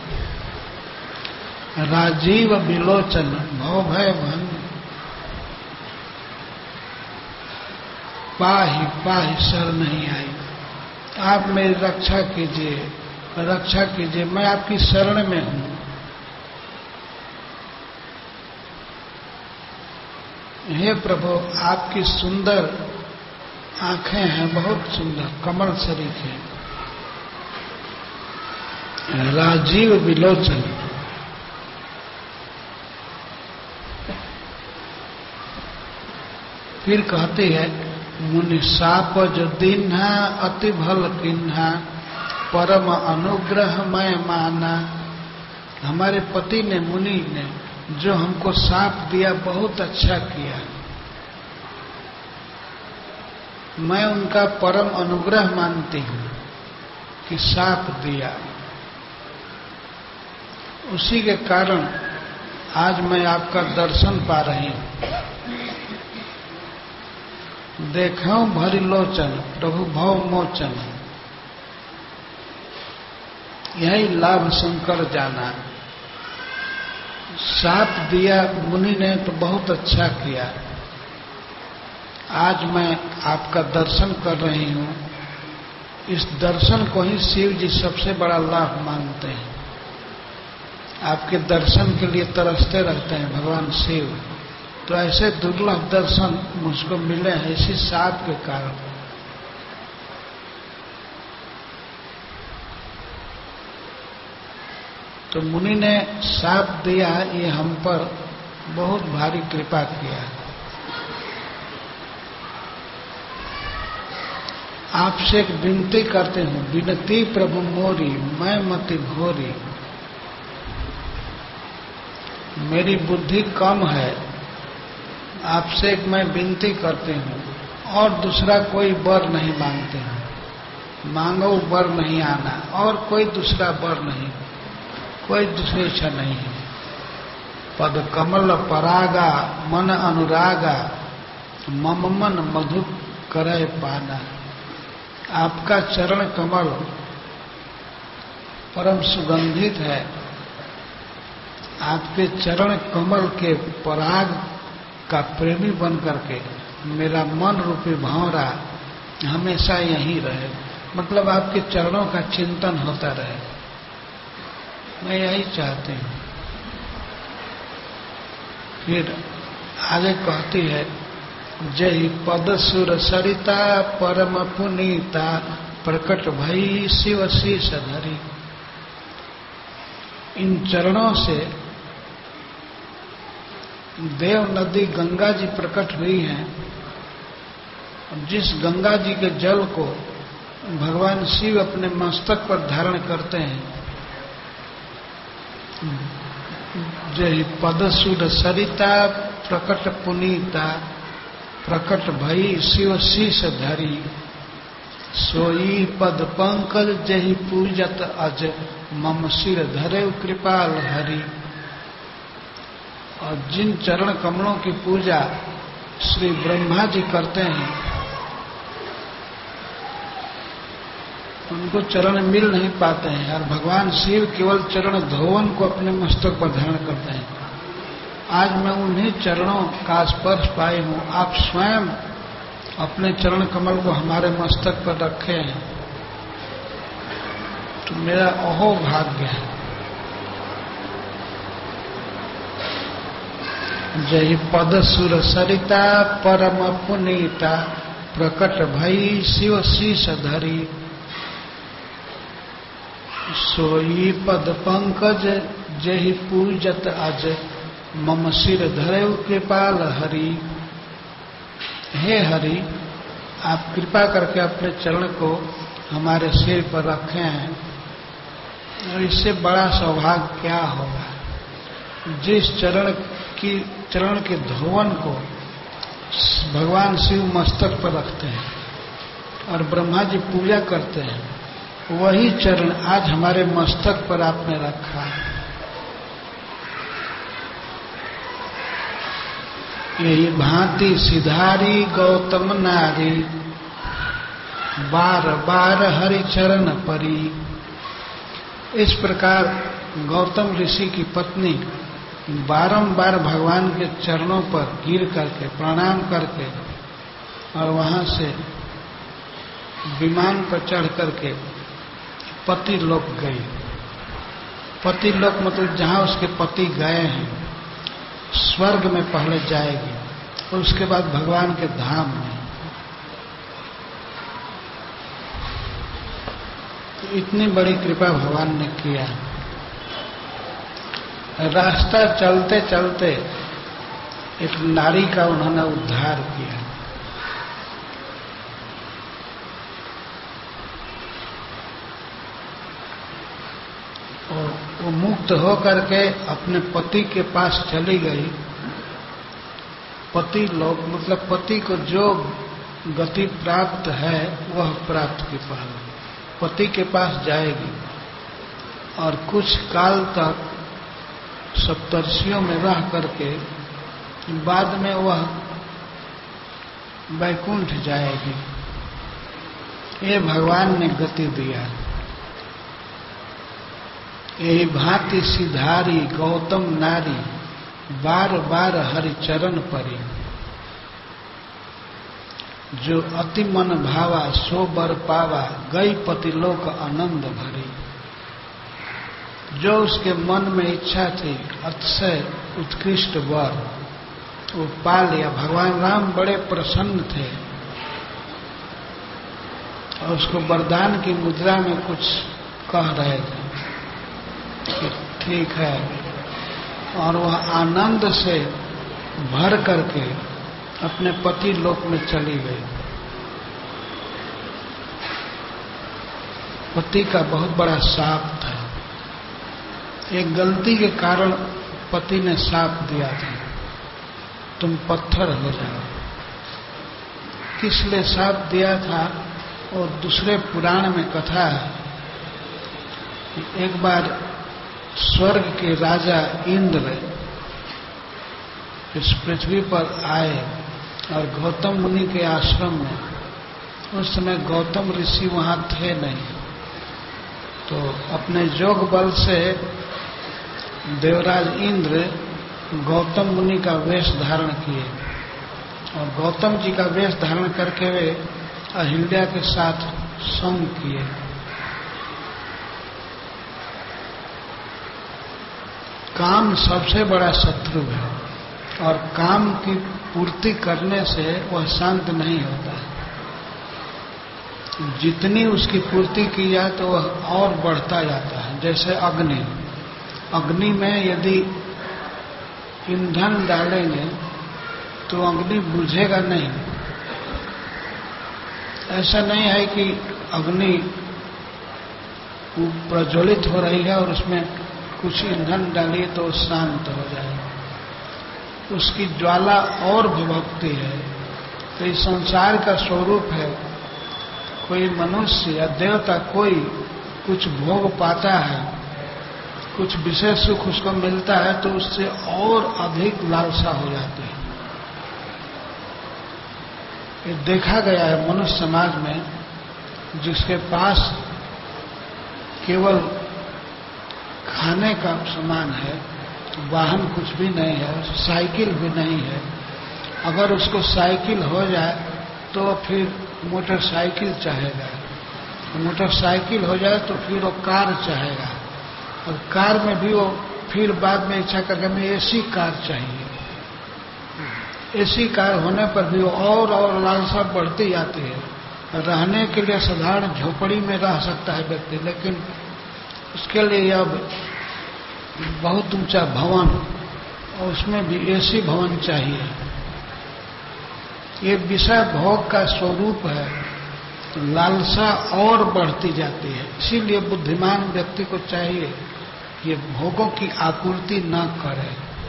राजीव विलोचन भव भय भंग पाही पाही शर नहीं आई। आप मेरी रक्षा कीजिए, रक्षा कीजिए, मैं आपकी शरण में हूं। हे प्रभु, आपकी सुंदर आंखें हैं, बहुत सुंदर, कमल शरीफ है। राजीव विलोचन, फिर कहती है मुनि साप जो दीन्हा अति भल किन्हा परम अनुग्रह मैं माना। हमारे पति ने, मुनि ने जो हमको साप दिया बहुत अच्छा किया, मैं उनका परम अनुग्रह मानती हूं कि साप दिया। उसी के कारण आज मैं आपका दर्शन पा रही हूं। देखो भरी लोचन प्रभु भव मोचन, यही लाभ शंकर जाना। साप दिया मुनि ने तो बहुत अच्छा किया। आज मैं आपका दर्शन कर रही हूं। इस दर्शन को ही शिव जी सबसे बड़ा लाभ मानते हैं। आपके दर्शन के लिए तरसते रहते हैं भगवान शिव। तो ऐसे दुर्लभ दर्शन मुझको मिले हैं इसी साप के कारण। तो मुनि ने साप दिया, ये हम पर बहुत भारी कृपा किया। आपसे एक विनती करते हूं, विनती प्रभु मोरी मैं मति घोरी। मेरी बुद्धि कम है, आपसे एक मैं विनती करती हूँ, और दूसरा कोई वर नहीं मांगते हैं। मांगो वर नहीं आना, और कोई दूसरा वर नहीं, कोई दूसरी इच्छा नहीं है। पद कमल परागा मन अनुरागा मम मन मधु करे पाना। आपका चरण कमल परम सुगंधित है। आपके चरण कमल के पराग का प्रेमी बन करके मेरा मन रूपी भंवरा हमेशा यहीं रहे। मतलब आपके चरणों का चिंतन होता रहे, मैं यही चाहती हूँ। फिर आगे कहती है जय पद सुर सरिता परम पुनीता प्रकट भई शिव शीश धरी। इन चरणों से देव नदी गंगा जी प्रकट हुई हैं। जिस गंगा जी के जल को भगवान शिव अपने मस्तक पर धारण करते हैं, जय पद सुर सरिता प्रकट पुनीता प्रकट भई शिव शीश धरी। सोई पद पंकज जहि पूजत अज मम सिर धरे कृपाल हरि। और जिन चरण कमलों की पूजा श्री ब्रह्मा जी करते हैं, उनको चरण मिल नहीं पाते हैं, और भगवान शिव केवल चरण धोवन को अपने मस्तक पर धारण करते हैं। आज मैं उन्हीं चरणों का स्पर्श पाई हूं। आप स्वयं अपने चरण कमल को हमारे मस्तक पर रखे हैं, तो मेरा अहो भाग्य है। जय पद सुर सरिता परम पुनीता प्रकट भई शिव शीश धरी। सोई पद पंकज जहि पूजत अज मम सिर धरेउ कृपाल हरि, हे हरि आप कृपा करके अपने चरण को हमारे सिर पर रखे हैं, और इससे बड़ा सौभाग्य क्या होगा। जिस चरण की चरण के धोवन को भगवान शिव मस्तक पर रखते हैं और ब्रह्मा जी पूजा करते हैं, वही चरण आज हमारे मस्तक पर आपने रखा है। यही भांति सिधारी गौतम नारी, बार बार हरि चरण परी। इस प्रकार गौतम ऋषि की पत्नी बारंबार भगवान के चरणों पर गिर करके प्रणाम करके और वहां से विमान पर चढ़ करके पति लोक गई। पति लोक मतलब जहां उसके पति गए हैं, स्वर्ग में पहले जाएगी और उसके बाद भगवान के धाम में। तो इतनी बड़ी कृपा भगवान ने किया। रास्ता चलते चलते एक नारी का उन्होंने उद्धार किया। और वो मुक्त होकर के अपने पति के पास चली गई। पति लोग मतलब पति को जो गति प्राप्त है वह प्राप्त की पहले पति के पास जाएगी और कुछ काल तक सप्तर्षियों में रह करके बाद में वह वैकुंठ जाएगी। ये भगवान ने गति दिया। यही भांति सिधारी गौतम नारी, बार बार हरि चरण परी। जो अति मन भावा सो बर पावा, गई पति लोक आनंद भरी। जो उसके मन में इच्छा थी अतिशय उत्कृष्ट वर, वो पा लिया। भगवान राम बड़े प्रसन्न थे और उसको वरदान की मुद्रा में कुछ कह रहे थे कि ठीक है, और वह आनंद से भर करके अपने पति लोक में चली गई। पति का बहुत बड़ा शाप था। एक गलती के कारण पति ने शाप दिया था, तुम पत्थर हो जाओ। किस लिए शाप दिया था और दूसरे पुराण में कथा है कि एक बार स्वर्ग के राजा इंद्र इस पृथ्वी पर आए और गौतम मुनि के आश्रम में। उस समय गौतम ऋषि वहां थे नहीं, तो अपने जोग बल से देवराज इंद्र गौतम मुनि का वेश धारण किए और गौतम जी का वेश धारण करके वे अहिल्या के साथ संग किए। काम सबसे बड़ा शत्रु है और काम की पूर्ति करने से वह शांत नहीं होता है। जितनी उसकी पूर्ति की जाए तो वह और बढ़ता जाता है। जैसे अग्नि, अग्नि में यदि ईंधन डालेंगे तो अग्नि बुझेगा नहीं। ऐसा नहीं है कि अग्नि प्रज्वलित हो रही है और उसमें कुछ ईंधन डालिए तो शांत हो जाए। उसकी ज्वाला और भभकती है। तो इस संसार का स्वरूप है, कोई मनुष्य या देवता कोई कुछ भोग पाता है, कुछ विशेष सुख उसको मिलता है तो उससे और अधिक लालसा हो जाती है। ये देखा गया है मनुष्य समाज में, जिसके पास केवल खाने का सामान है, वाहन कुछ भी नहीं है, साइकिल भी नहीं है, अगर उसको साइकिल हो जाए तो फिर मोटरसाइकिल चाहेगा, मोटरसाइकिल हो जाए तो फिर वो कार चाहेगा, और कार में भी वो फिर बाद में इच्छा करके हमें एसी कार चाहिए। एसी कार होने पर भी वो और और लालसा बढ़ती जाती है। रहने के लिए साधारण झोपड़ी में रह सकता है व्यक्ति, लेकिन उसके लिए अब बहुत ऊंचा भवन और उसमें भी एसी भवन चाहिए। ये विषय भोग का स्वरूप है, तो लालसा और बढ़ती जाती है। इसीलिए बुद्धिमान व्यक्ति को चाहिए कि ये भोगों की आपूर्ति न करे।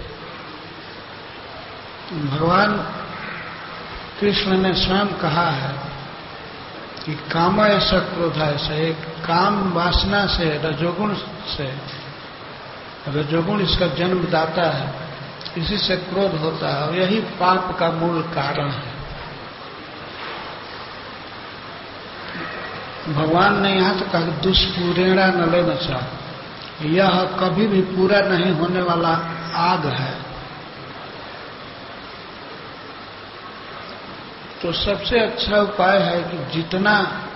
भगवान कृष्ण ने स्वयं कहा है कि काम ऐसा क्रोध ऐसा, एक काम वासना से, रजोगुण से, रजोगुण इसका जन्मदाता है, इसी से क्रोध होता है और यही पाप का मूल कारण है। भगवान ने यहां तो कहा दुष्पूरेणा न लेना चाह, यह कभी भी पूरा नहीं होने वाला आग है। तो सबसे अच्छा उपाय है कि जितना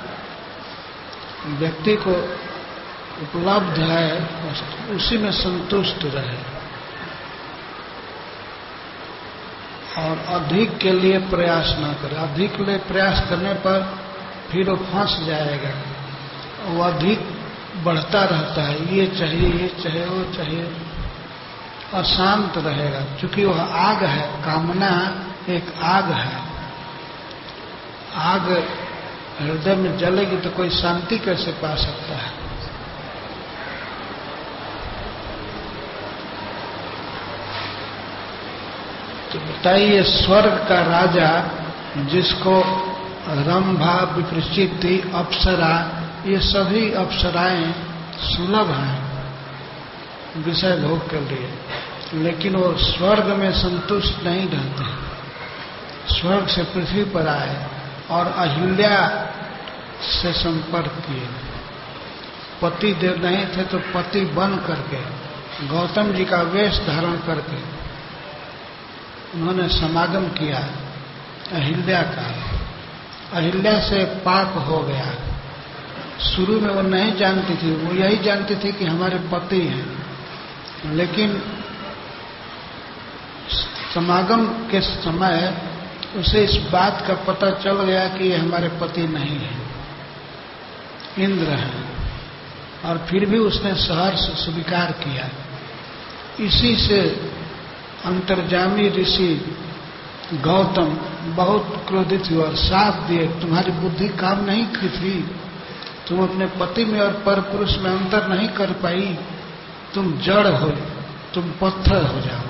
व्यक्ति को उपलब्ध है उसी में संतुष्ट रहे और अधिक के लिए प्रयास न करे। अधिक के लिए प्रयास करने पर फिर वो फंस जाएगा, वो अधिक बढ़ता रहता है, ये चाहिए ये चाहिए वो चाहिए, अशांत रहेगा। क्योंकि वह आग है, कामना एक आग है। आग हृदय में जलेगी तो कोई शांति कैसे पा सकता है। तो बताइए, स्वर्ग का राजा जिसको रंभा, विप्रचिति, अप्सरा, ये सभी अप्सराएं सुलभ हैं विषय भोग के लिए, लेकिन वो स्वर्ग में संतुष्ट नहीं रहते। स्वर्ग से पृथ्वी पर आए और अहिल्या से संपर्क किए। पति देव नहीं थे तो पति बन करके, गौतम जी का वेश धारण करके उन्होंने समागम किया अहिल्या का। अहिल्या से पाप हो गया। शुरू में वो नहीं जानती थी, वो यही जानती थी कि हमारे पति हैं, लेकिन समागम के समय उसे इस बात का पता चल गया कि ये हमारे पति नहीं है, इंद्र हैं, और फिर भी उसने सहर्ष स्वीकार किया। इसी से अंतर्जामी ऋषि गौतम बहुत क्रोधित हुए और शाप दिए, तुम्हारी बुद्धि काम नहीं की थी, तुम अपने पति में और पर पुरुष में अंतर नहीं कर पाई, तुम जड़ हो, तुम पत्थर हो जाओ।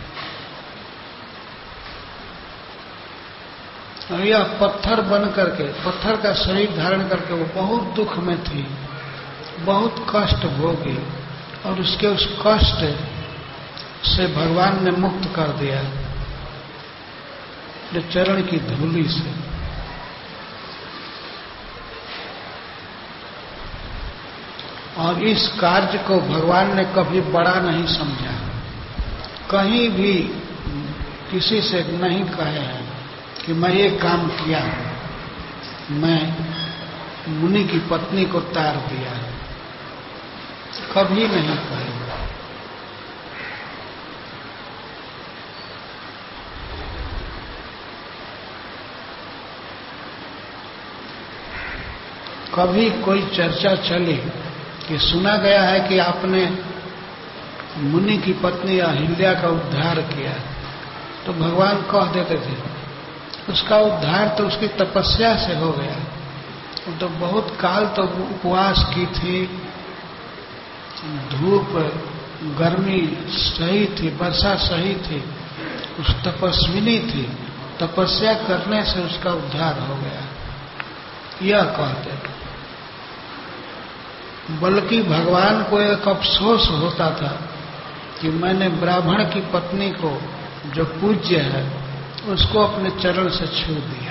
और यह पत्थर बन करके, पत्थर का शरीर धारण करके वो बहुत दुख में थी, बहुत कष्ट भोगी, और उसके उस कष्ट से भगवान ने मुक्त कर दिया जो चरण की धूलि से। और इस कार्य को भगवान ने कभी बड़ा नहीं समझा, कहीं भी किसी से नहीं कहे हैं कि मैं ये काम किया, मैं मुनि की पत्नी को तार दिया, कभी नहीं कहे। कभी कोई चर्चा चली कि सुना गया है कि आपने मुनि की पत्नी अहिल्या का उद्धार किया, तो भगवान कह देते थे उसका उद्धार तो उसकी तपस्या से हो गया। वो तो बहुत काल तो उपवास की थी, धूप गर्मी सही थी, वर्षा सही थी, उस तपस्विनी थी, तपस्या करने से उसका उद्धार हो गया, यह कहते थे। बल्कि भगवान को एक अफसोस होता था कि मैंने ब्राह्मण की पत्नी को जो पूज्य है उसको अपने चरण से छू दिया,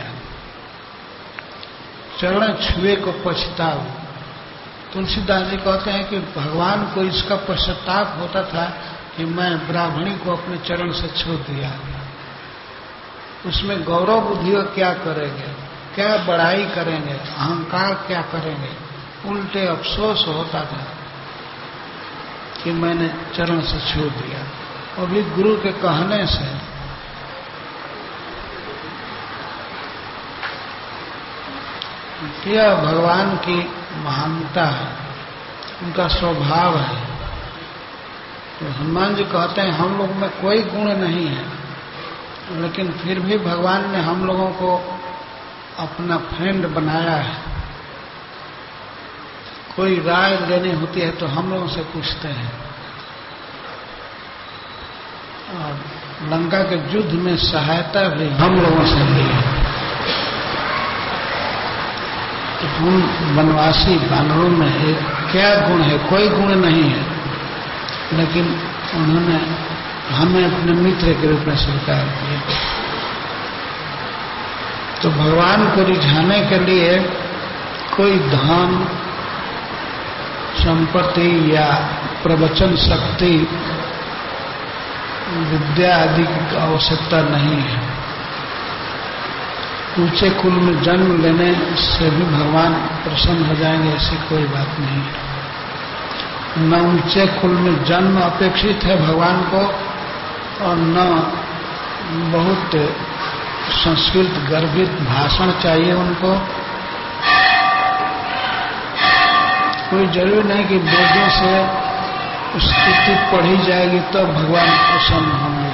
चरण छुए को पछताओ। तुलसीदास जी कहते हैं कि भगवान को इसका पश्चाताप होता था कि मैं ब्राह्मणी को अपने चरण से छू दिया। उसमें गौरव बुद्धि क्या करेंगे, क्या बड़ाई करेंगे, अहंकार क्या करेंगे, उल्टे अफसोस होता था कि मैंने चरण से छू दिया। और भी गुरु के कहने से यह भगवान की महानता है, उनका स्वभाव है। तो हनुमान जी कहते हैं हम लोग में कोई गुण नहीं है, लेकिन फिर भी भगवान ने हम लोगों को अपना फ्रेंड बनाया है। कोई राय लेनी होती है तो हम लोगों से पूछते हैं। और लंका के युद्ध में सहायता भी हम लोगों से ली है। तो हम वनवासी बानरों में है क्या गुण है? कोई गुण नहीं है, लेकिन उन्होंने हमें अपने मित्र के रूप में स्वीकार किया। तो भगवान को रिझाने के लिए कोई धन, संपत्ति या प्रवचन शक्ति, विद्या आदि की आवश्यकता नहीं है। ऊंचे कुल में जन्म लेने से भी भगवान प्रसन्न हो जाएंगे, ऐसी कोई बात नहीं है। न ऊंचे कुल में जन्म अपेक्षित है भगवान को, और न बहुत संस्कृत गर्भित भाषण चाहिए उनको। कोई जरूरी नहीं कि वेदों से स्तुति पढ़ी जाएगी तो भगवान प्रसन्न होंगे,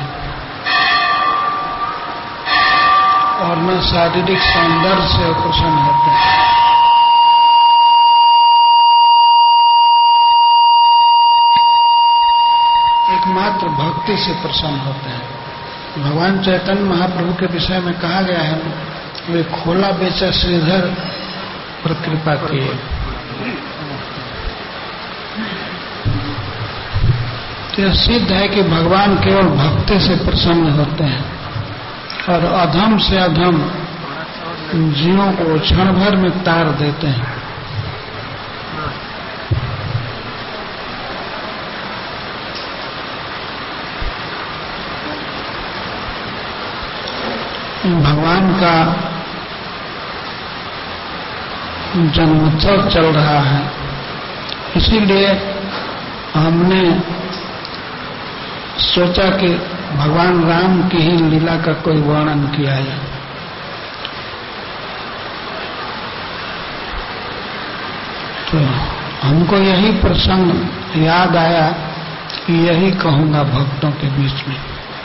और न शारीरिक सौंदर्य से प्रसन्न होते हैं। एकमात्र भक्ति से प्रसन्न होते हैं। भगवान चैतन्य महाप्रभु के विषय में कहा गया है, वे खोला बेचा श्रीधर पर कृपा किए। तो यह सिद्ध है कि भगवान केवल भक्ति से प्रसन्न होते हैं, और अधम से अधम जीवों को क्षण भर में तार देते हैं। भगवान का जन्मोत्सव चल रहा है, इसीलिए हमने सोचा कि भगवान राम की ही लीला का कोई वर्णन किया है। तो हमको यही प्रसंग याद आया कि यही कहूंगा भक्तों के बीच में।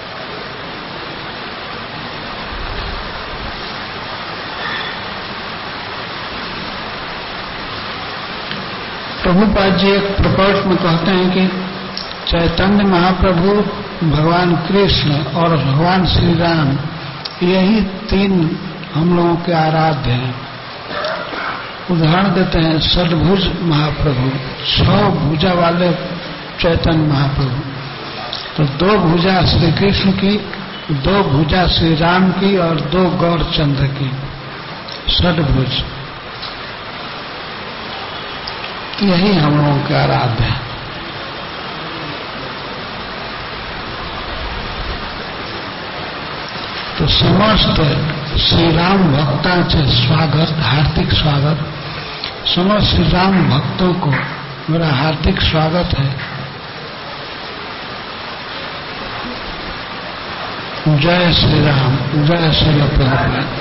प्रभुपाद जी एक प्रकट में कहते हैं कि चैतन्य महाप्रभु, भगवान कृष्ण और भगवान श्री राम, यही तीन हम लोगों के आराध्य हैं। उदाहरण देते हैं षडभुज महाप्रभु, छह भुजा वाले चैतन्य महाप्रभु। तो दो भुजा श्री कृष्ण की, दो भुजा श्री राम की और दो गौरचंद्र की, षडभुज। यही हम लोगों के आराध्य है। तो समस्त श्री राम भक्तों से स्वागत, हार्दिक स्वागत। समस्त श्री राम भक्तों को मेरा हार्दिक स्वागत है। जय श्री राम, जय श्री प्रभुपाद।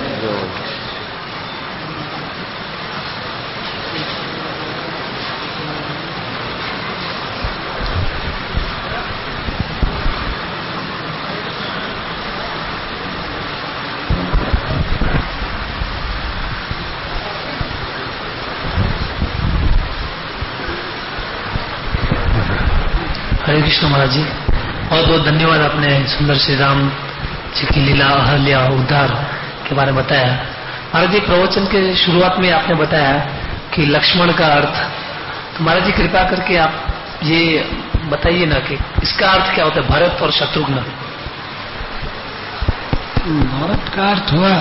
हरे कृष्ण महाराज जी, बहुत बहुत धन्यवाद। आपने सुंदर श्री राम जी की लीला, अहल्या, उद्धार के बारे में बताया। महाराज जी, प्रवचन के शुरुआत में आपने बताया कि लक्ष्मण का अर्थ, तो महाराज जी कृपा करके आप ये बताइए ना कि इसका अर्थ क्या होता है, भरत और शत्रुघ्न। भरत का अर्थ हुआ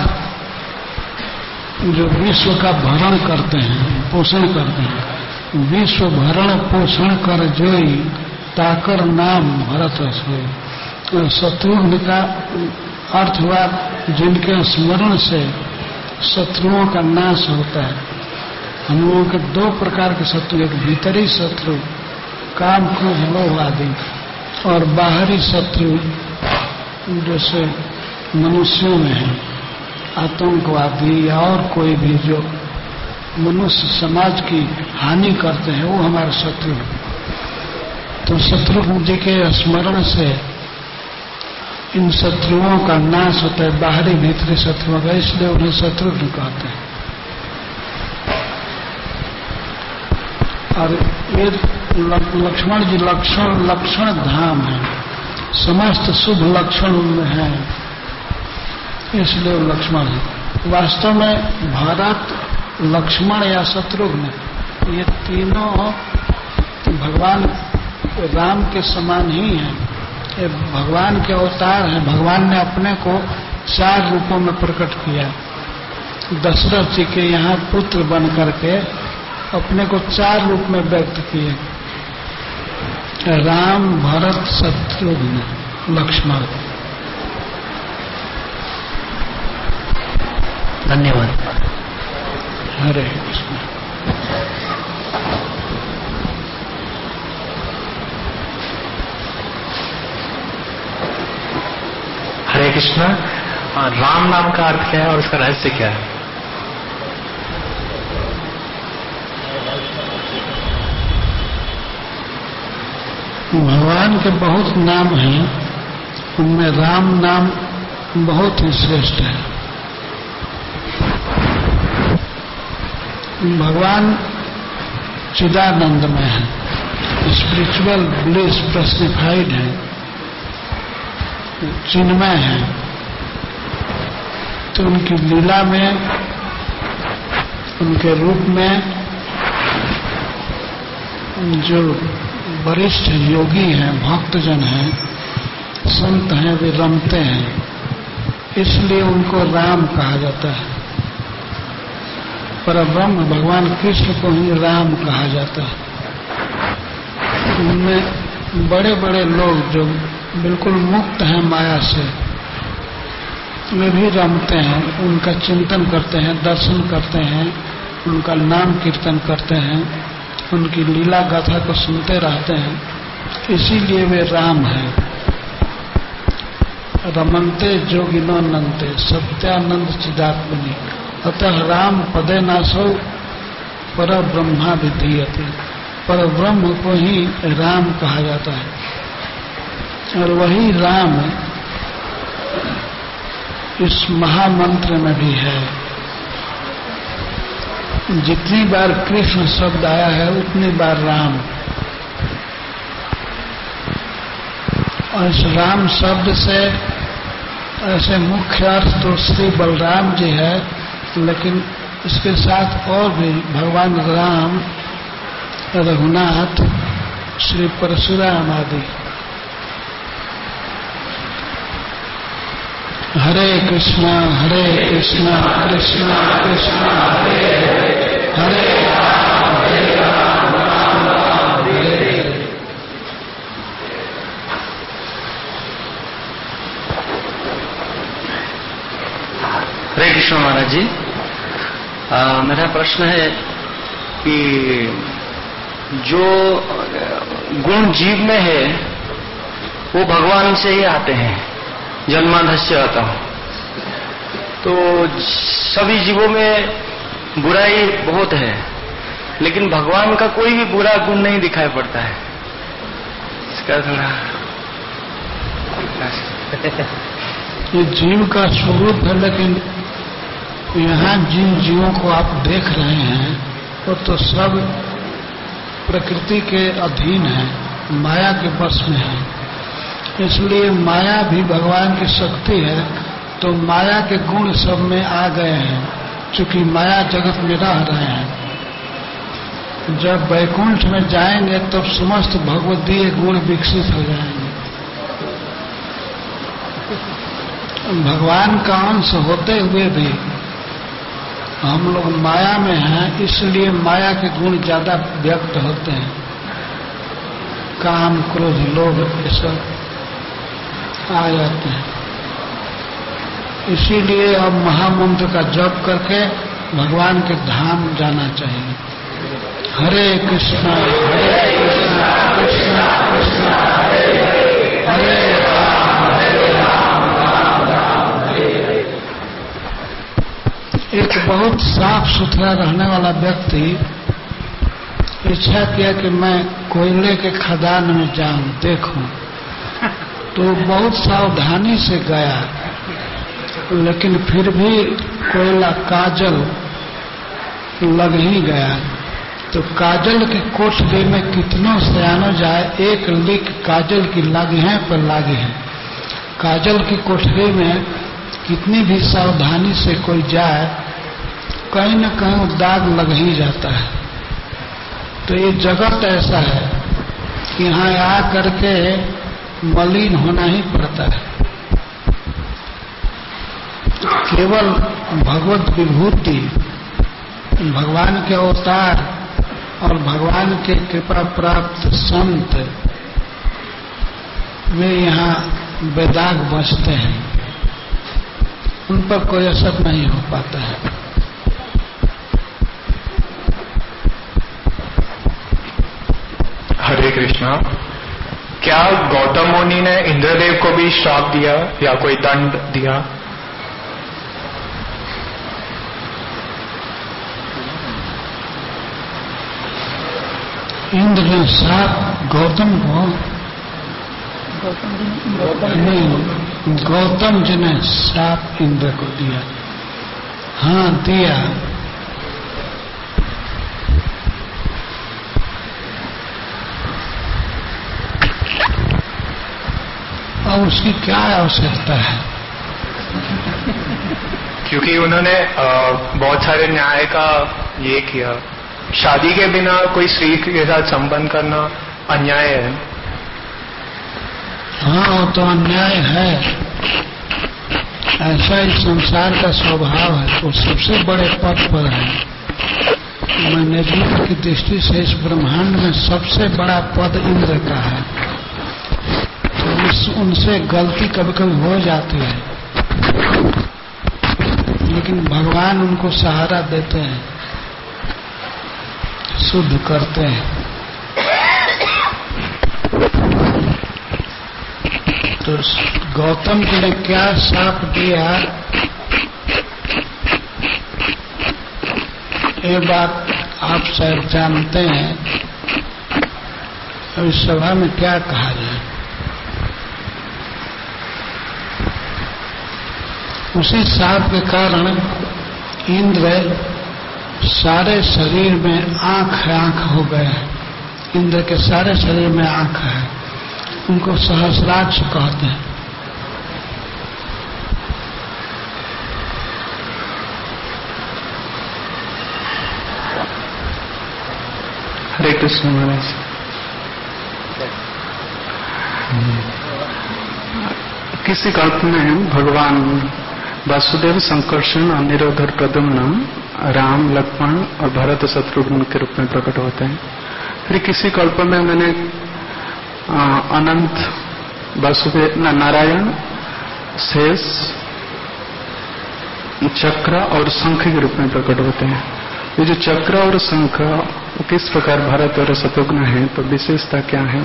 जो विश्व का भरण करते हैं, पोषण करते हैं। विश्व भरण पोषण कर जोई, ताकर नाम भरत सोई। शत्रुघ्न का अर्थ हुआ जिनके स्मरण से शत्रुओं का नाश होता है। हम लोगों के दो प्रकार के शत्रु, एक भीतरी शत्रु काम, क्रोध, लोभ आदि, और बाहरी शत्रु जैसे मनुष्यों में है, आतंकवादी या और कोई भी जो मनुष्य समाज की हानि करते हैं, वो हमारे शत्रु हैं। तो शत्रुघ्न जी के स्मरण से इन शत्रुओं का नाश होता है, बाहरी भीतरी शत्रुओं का, इसलिए उन्हें शत्रुघ्न कहते हैं। और ये लक्ष्मण जी लक्षण लक्षण धाम है, समस्त शुभ लक्षण उनमें है, इसलिए वो लक्ष्मण है। वास्तव में भरत, लक्ष्मण या शत्रुघ्न ये तीनों भगवान राम के समान ही हैं। ये भगवान के अवतार हैं। भगवान ने अपने को चार रूपों में प्रकट किया। दशरथ जी के यहाँ पुत्र बन करके अपने को चार रूप में व्यक्त किए, राम, भरत, शत्रुघ्न, लक्ष्मण। धन्यवाद। हरे कृष्ण। हरे कृष्णा। राम नाम का अर्थ क्या है और उसका रहस्य क्या है? भगवान के बहुत नाम हैं, उनमें राम नाम बहुत ही श्रेष्ठ है। भगवान चिदानंद में है, स्पिरिचुअल ब्लिस पर्सनिफाइड है, चिन्मय है। तो उनकी लीला में, उनके रूप में जो वरिष्ठ योगी हैं, भक्तजन हैं, संत हैं, वे रमते हैं, इसलिए उनको राम कहा जाता है। परब्रह्म भगवान कृष्ण को ही राम कहा जाता है। उनमें बड़े बड़े लोग जो बिल्कुल मुक्त हैं माया से, वे भी रमते हैं, उनका चिंतन करते हैं, दर्शन करते हैं, उनका नाम कीर्तन करते हैं, उनकी लीला गाथा को सुनते रहते हैं, इसीलिए वे राम हैं। रमन्ते जोगिनो नंते सत्यानंद चिदात्मनि अतः राम पदे नासौ पर ब्रह्मा विधीयते। पर ब्रह्म को ही राम कहा जाता है और वही राम इस महामंत्र में भी है। जितनी बार कृष्ण शब्द आया है उतनी बार राम। और इस राम शब्द से ऐसे मुख्य अर्थ तो श्री बलराम जी है, लेकिन इसके साथ और भी भगवान राम, रघुनाथ, श्री परशुराम आदि। हरे कृष्णा हरे कृष्णा कृष्णा कृष्णा हरे हरे, हरे राम हरे राम राम राम हरे हरे। हरे कृष्ण महाराज जी। आ, मेरा प्रश्न है कि जो गुण जीव में है वो भगवान से ही आते हैं, जन्मांधस्य आता हूं। तो सभी जीवों में बुराई बहुत है, लेकिन भगवान का कोई भी बुरा गुण नहीं दिखाई पड़ता है। इसका थोड़ा ये जीव का स्वरूप है, लेकिन यहाँ जिन जीवों को आप देख रहे हैं वो तो सब प्रकृति के अधीन है, माया के वश में है। इसलिए माया भी भगवान की शक्ति है, तो माया के गुण सब में आ गए हैं, चूंकि माया जगत में रह रहे हैं। जब वैकुंठ में जाएंगे तब तो समस्त भगवदीय गुण विकसित हो जाएंगे। भगवान का अंश होते हुए भी हम लोग माया में हैं, इसलिए माया के गुण ज्यादा व्यक्त होते हैं। काम, क्रोध, लोभ ये सब आ जाते हैं। इसीलिए अब महामंत्र का जप करके भगवान के धाम जाना चाहिए। हरे कृष्णा हरे कृष्णा कृष्णा कृष्णा हरे हरे, हरे राम हरे राम राम राम हरे हरे। एक बहुत साफ सुथरा रहने वाला व्यक्ति इच्छा किया कि मैं कोयले के खदान में जाऊं देखूं, तो बहुत सावधानी से गया, लेकिन फिर भी कोयला काजल लग ही गया। तो काजल के कोठरी में कितनों सयानो जाए, एक लीक काजल की लागी है पर लागी है। काजल की कोठरी में कितनी भी सावधानी से कोई जाए, कहीं न कहीं दाग लग ही जाता है। तो ये जगत ऐसा है कि यहाँ आ करके मलिन होना ही पड़ता है। केवल भगवत विभूति, भगवान के अवतार और भगवान के कृपा प्राप्त संत वे यहाँ बेदाग बचते हैं, उन पर कोई असर नहीं हो पाता है। हरे कृष्णा। क्या गौतम मुनि ने इंद्रदेव को भी श्राप दिया या कोई दंड दिया? इंद्र ने श्राप गौतम को नहीं, गौतम जी ने श्राप इंद्र को दिया। हाँ दिया। और उसकी क्या आवश्यकता है? क्योंकि उन्होंने बहुत सारे न्याय का ये किया, शादी के बिना कोई स्त्री के साथ संबंध करना अन्याय है। हाँ वो तो अन्याय है, ऐसा ही संसार का स्वभाव है। वो सबसे बड़े पद पर है। मैनेजमेंट की दृष्टि से इस ब्रह्मांड में सबसे बड़ा पद इंद्र का है। तो उस उनसे गलती कभी कभी हो जाती है, लेकिन भगवान उनको सहारा देते हैं, शुद्ध करते हैं। तो गौतम जी ने क्या श्राप दिया, ये बात आप शायद जानते हैं। और इस सभा में क्या कहा जाए, उसी श्राप के कारण इंद्र सारे शरीर में आंख आंख हो गए। इंद्र के सारे शरीर में आंख है, उनको सहस्राक्ष कहते हैं। हरे कृष्ण महाराज। किसी कल्प में भगवान वासुदेव, संकर्षण, अनिरुद्ध, प्रद्युम्न, राम, लक्ष्मण और भरत शत्रुघ्न के रूप में प्रकट होते हैं। फिर किसी कल्प में मैंने अनंत, वासुदेव, नारायण, शेष, चक्र और शंख के रूप में प्रकट होते हैं। ये जो चक्र और शंख किस प्रकार भरत और शत्रुघ्न है, तो विशेषता क्या है?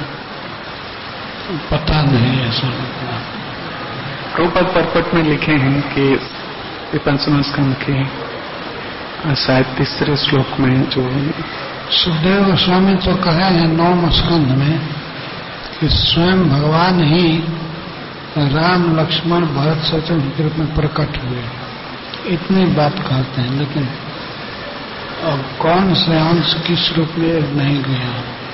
पता नहीं ऐसा। प्रभुपाद परपट में लिखे हैं कि ये पंचम स्कंद के शायद तीसरे श्लोक में जो सुखदेव गोस्वामी तो कहे हैं नौम स्कंद में कि स्वयं भगवान ही राम, लक्ष्मण, भरत, शत्रुघ्न के रूप में प्रकट हुए, इतनी बात कहते हैं। लेकिन अब कौन से अंश किस रूप में नहीं गया।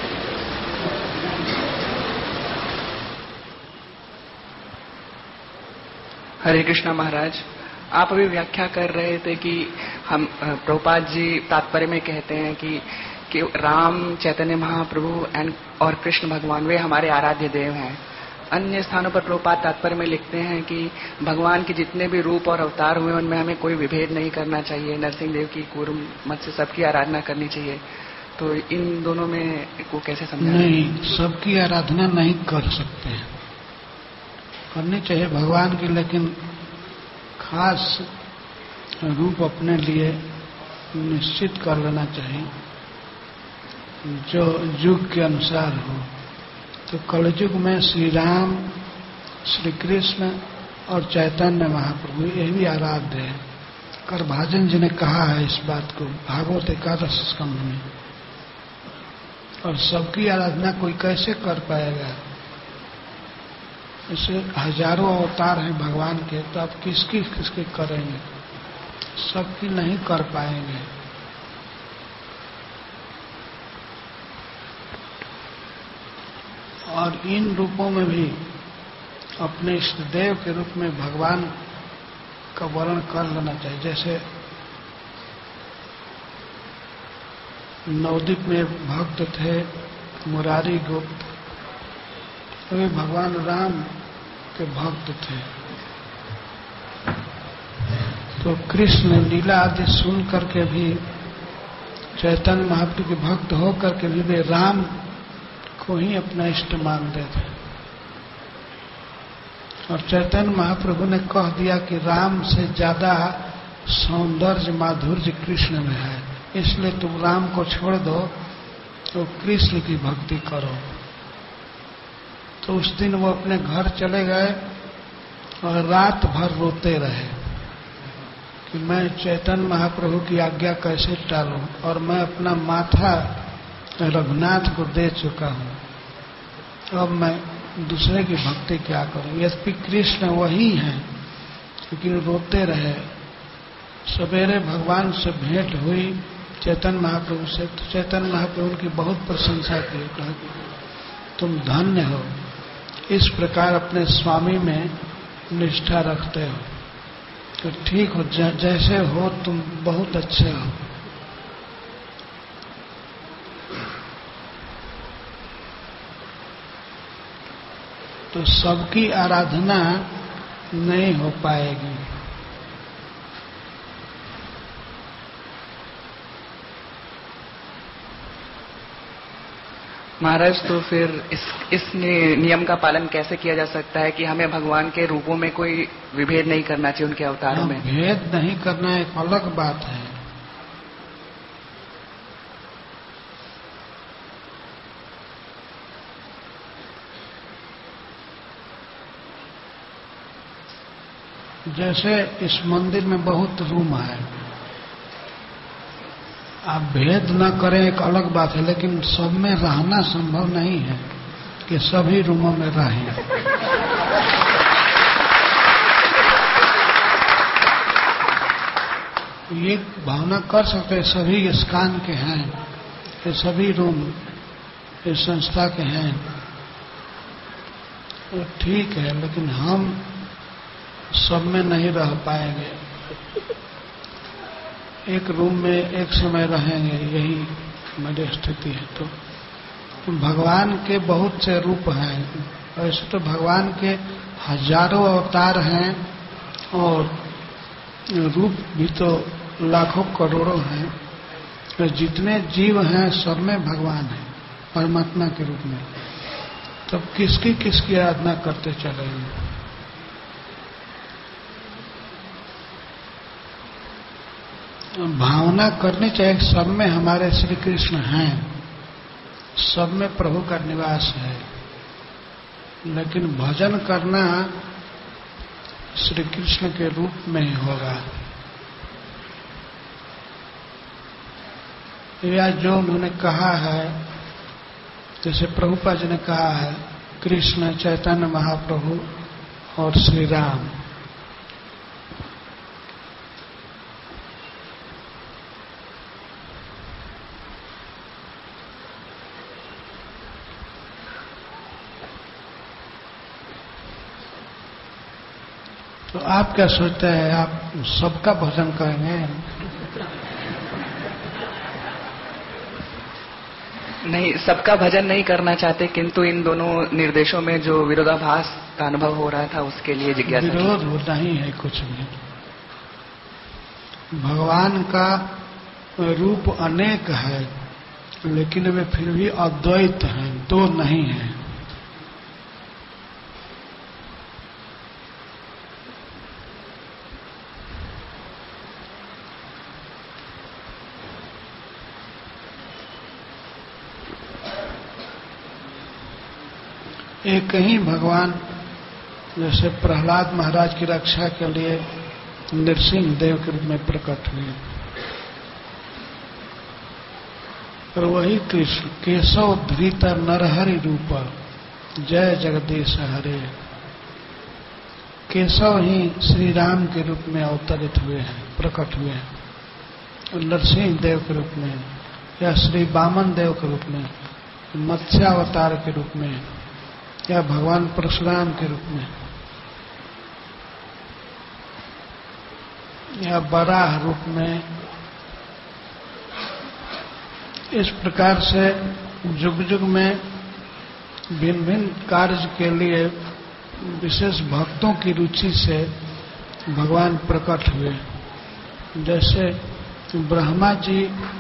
हरे कृष्णा महाराज, आप अभी व्याख्या कर रहे थे कि हम प्रभुपाद जी तात्पर्य में कहते हैं कि कि राम, चैतन्य महाप्रभु एंड और कृष्ण भगवान वे हमारे आराध्य देव हैं। अन्य स्थानों पर प्रभुपाद तात्पर्य में लिखते हैं कि भगवान के जितने भी रूप और अवतार हुए उनमें हमें कोई विभेद नहीं करना चाहिए, नरसिंह देव की, कूर्म मत से सबकी आराधना करनी चाहिए। तो इन दोनों में को कैसे समझा? नहीं, सबकी आराधना नहीं कर सकते हैं, करनी चाहिए भगवान की, लेकिन खास रूप अपने लिए निश्चित कर लेना चाहिए जो युग के अनुसार हो। तो कलयुग में श्री राम, श्री कृष्ण और चैतन्य महाप्रभु ये भी आराध्य है। करभाजन जी ने कहा है इस बात को भागवत एकादश स्कंध में। और सबकी आराधना कोई कैसे कर पाएगा? ऐसे हजारों अवतार हैं भगवान के, तो आप किसकी किसकी करेंगे? सबकी नहीं कर पाएंगे। और इन रूपों में भी अपने इष्ट देव के रूप में भगवान का वर्णन कर लेना चाहिए। जैसे नवद्वीप में भक्त थे मुरारी गुप्त, वे भगवान राम के भक्त थे। तो कृष्ण लीला आदि सुन करके भी, चैतन्य महाप्रभु के भक्त होकर के भी वे राम को ही अपना इष्ट मानते थे। और चैतन्य महाप्रभु ने कह दिया कि राम से ज्यादा सौंदर्य माधुर्य कृष्ण में है, इसलिए तुम राम को छोड़ दो तो कृष्ण की भक्ति करो। तो उस दिन वो अपने घर चले गए और रात भर रोते रहे कि मैं चैतन्य महाप्रभु की आज्ञा कैसे टालूं, और मैं अपना माथा रघुनाथ को दे चुका हूं, अब मैं दूसरे की भक्ति क्या करूं? यद्यपि कृष्ण वही हैं, लेकिन रोते रहे। सवेरे भगवान से भेंट हुई चैतन्य महाप्रभु से, तो चैतन्य महाप्रभु उनकी बहुत प्रशंसा की, कहा कि तुम धन्य हो, इस प्रकार अपने स्वामी में निष्ठा रखते हो, तो ठीक हो, जैसे हो तुम बहुत अच्छे हो। तो सबकी आराधना नहीं हो पाएगी। महाराज, तो फिर इस इस नियम का पालन कैसे किया जा सकता है कि हमें भगवान के रूपों में कोई विभेद नहीं करना चाहिए, उनके अवतारों में? भेद नहीं करना एक अलग बात है। जैसे इस मंदिर में बहुत रूम है, आप भेद न करें एक अलग बात है, लेकिन सब में रहना संभव नहीं है कि सभी रूमों में रहें। ये भावना कर सकते हैं सभी स्कान के हैं, ये सभी रूम इस संस्था के हैं, तो ठीक है, लेकिन हम सब में नहीं रह पाएंगे। एक रूम में एक समय रहेंगे, यही मेरी स्थिति है। तो भगवान के बहुत से रूप हैं, वैसे तो भगवान के हजारों अवतार हैं और रूप भी तो लाखों करोड़ों हैं। तो जितने जीव हैं सब में भगवान है परमात्मा के रूप में। तब किसकी किसकी आराधना करते चलेंगे? भावना करनी चाहिए, सब में हमारे श्री कृष्ण हैं, सब में प्रभु का निवास है, लेकिन भजन करना श्री कृष्ण के रूप में ही होगा। या जो उन्होंने कहा है, जैसे प्रभुपाद जी ने कहा है, कृष्ण चैतन्य महाप्रभु और श्री राम। तो आप क्या सोचते हैं, आप सबका भजन करेंगे? नहीं, सबका भजन नहीं करना चाहते, किंतु इन दोनों निर्देशों में जो विरोधाभास का अनुभव हो रहा था उसके लिए जिज्ञासा। विरोध होता ही है कुछ भी। भगवान का रूप अनेक है, लेकिन वे फिर भी अद्वैत हैं, दो नहीं हैं। एक ही भगवान जैसे प्रहलाद महाराज की रक्षा के लिए नृसिंह देव के रूप में प्रकट हुए। और वही कृष्ण केशव धृत नरहरि रूप जय जगदीश हरे। केशव ही श्री राम के रूप में अवतरित हुए हैं, प्रकट हुए हैं, और नरसिंह देव के रूप में, या श्री वामन देव के रूप में, मत्स्यावतार के रूप में, या भगवान परशुराम के रूप में, या बराह रूप में। इस प्रकार से जुग जुग में भिन्न भिन्न कार्य के लिए विशेष भक्तों की रुचि से भगवान प्रकट हुए। जैसे ब्रह्मा जी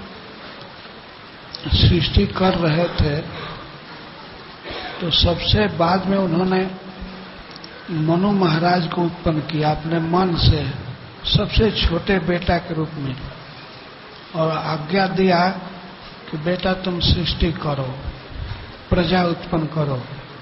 सृष्टि कर रहे थे तो सबसे बाद में उन्होंने मनु महाराज को उत्पन्न किया अपने मन से, सबसे छोटे बेटा के रूप में, और आज्ञा दिया कि बेटा तुम सृष्टि करो, प्रजा उत्पन्न करो।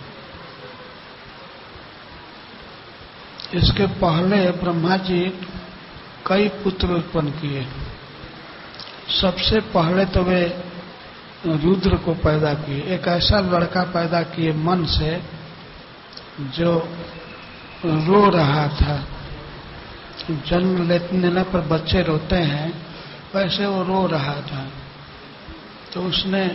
इसके पहले ब्रह्मा जी कई पुत्र उत्पन्न किए। सबसे पहले तो वे रुद्र को पैदा किए, एक ऐसा लड़का पैदा किए मन से जो रो रहा था। जन्म लेने पर बच्चे रोते हैं, वैसे वो रो रहा था। तो उसने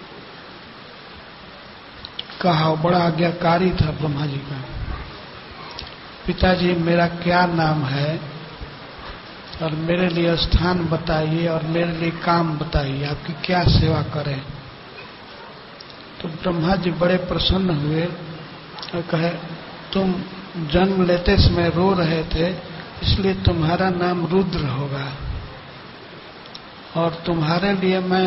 कहा, बड़ा आज्ञाकारी था ब्रह्मा जी का, पिताजी मेरा क्या नाम है और मेरे लिए स्थान बताइए और मेरे लिए काम बताइए, आपकी क्या सेवा करें। तो ब्रह्मा जी बड़े प्रसन्न हुए और कहे, तुम जन्म लेते समय रो रहे थे, इसलिए तुम्हारा नाम रुद्र होगा, और तुम्हारे लिए मैं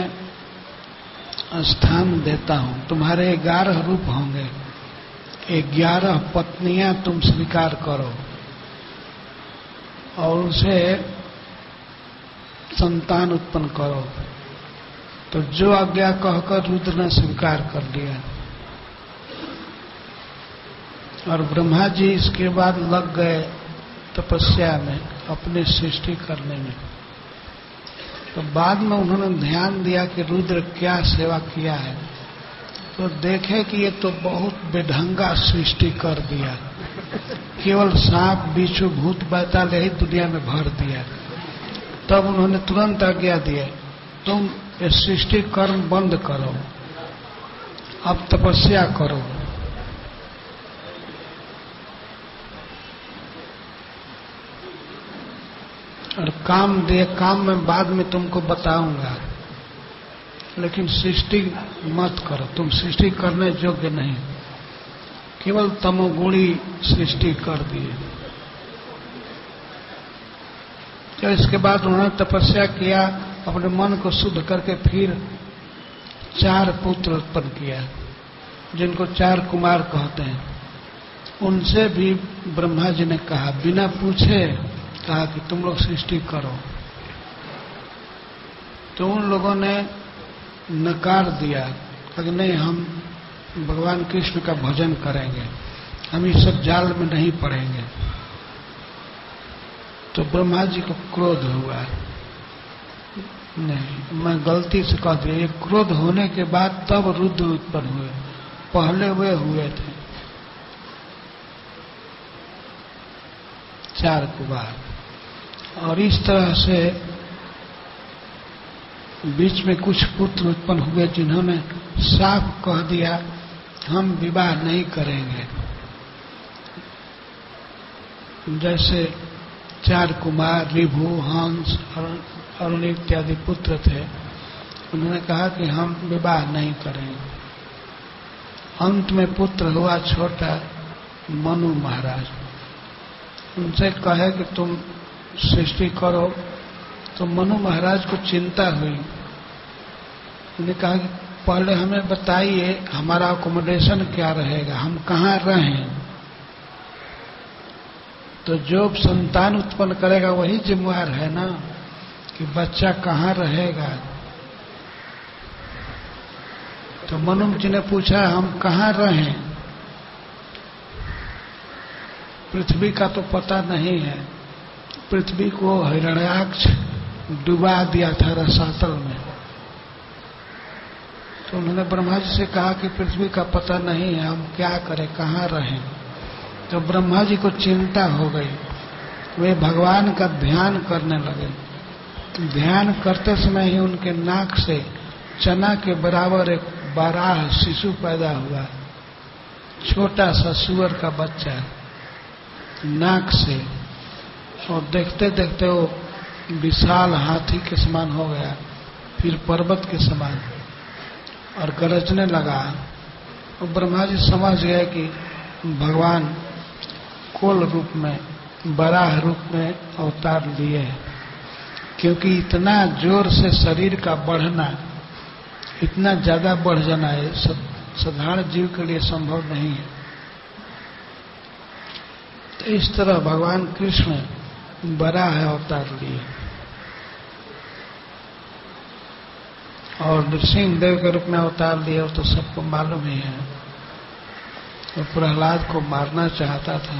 स्थान देता हूं। तुम्हारे ग्यारह रूप होंगे, ग्यारह पत्नियां तुम स्वीकार करो और उनसे संतान उत्पन्न करो। तो जो आज्ञा कहकर रुद्र ने स्वीकार कर लिया, और ब्रह्मा जी इसके बाद लग गए तपस्या में, अपनी सृष्टि करने में। तो बाद में उन्होंने ध्यान दिया कि रुद्र क्या सेवा किया है, तो देखे कि ये तो बहुत बेढंगा सृष्टि कर दिया, केवल सांप बिच्छू भूत बैताल यही दुनिया में भर दिया। तब उन्होंने तुरंत आज्ञा दिया, तुम ये सृष्टि कर्म बंद करो, अब तपस्या करो। और काम दे, काम में बाद में तुमको बताऊंगा, लेकिन सृष्टि मत करो, तुम सृष्टि करने योग्य नहीं। केवल तमोगुणी सृष्टि कर दिए। तो इसके बाद उन्होंने तपस्या किया, अपने मन को शुद्ध करके फिर चार पुत्र उत्पन्न किया, जिनको चार कुमार कहते हैं। उनसे भी ब्रह्मा जी ने कहा, बिना पूछे कहा कि तुम लोग सृष्टि करो। तो उन लोगों ने नकार दिया कि नहीं, हम भगवान कृष्ण का भजन करेंगे, हम इस सब जाल में नहीं पड़ेंगे। तो ब्रह्मा जी को क्रोध हुआ, नहीं मैं गलती से कह दिया। ये क्रोध होने के बाद तब रुद्र उत्पन्न हुए, पहले वे हुए थे चार कुमार। और इस तरह से बीच में कुछ पुत्र उत्पन्न हुए जिन्होंने साफ कह दिया हम विवाह नहीं करेंगे। जैसे चार कुमार ऋभु, हंस, अरुण इत्यादि पुत्र थे, उन्होंने कहा कि हम विवाह नहीं करेंगे। अंत में पुत्र हुआ छोटा मनु महाराज। उनसे कहे कि तुम सृष्टि करो, तो मनु महाराज को चिंता हुई। उन्होंने कहा कि पहले हमें बताइए हमारा अकोमोडेशन क्या रहेगा, हम कहाँ रहें। तो जो संतान उत्पन्न करेगा वही जिम्मेवार है ना, कि बच्चा कहाँ रहेगा। तो मनु जी ने पूछा हम कहाँ रहें, पृथ्वी का तो पता नहीं है। पृथ्वी को हिरण्याक्ष डुबा दिया था रसातल में, तो उन्होंने ब्रह्मा जी से कहा कि पृथ्वी का पता नहीं है, हम क्या करें, कहाँ रहें। तो ब्रह्मा जी को चिंता हो गई, वे भगवान का ध्यान करने लगे। ध्यान करते समय ही उनके नाक से चना के बराबर एक बारह शिशु पैदा हुआ, छोटा सा सुअर का बच्चा नाक से, और देखते देखते वो विशाल हाथी के समान हो गया, फिर पर्वत के समान, और गरजने लगा। और ब्रह्मा जी समझ गए कि भगवान कोल रूप में, बराह रूप में अवतार लिए, क्योंकि इतना जोर से शरीर का बढ़ना, इतना ज्यादा बढ़ जाना है साधारण जीव के लिए संभव नहीं है। तो इस तरह भगवान कृष्ण बराह अवतार लिए और नृसिंह देव के रूप में अवतार लिए, और तो सबको मालूम ही है। तो प्रहलाद को मारना चाहता था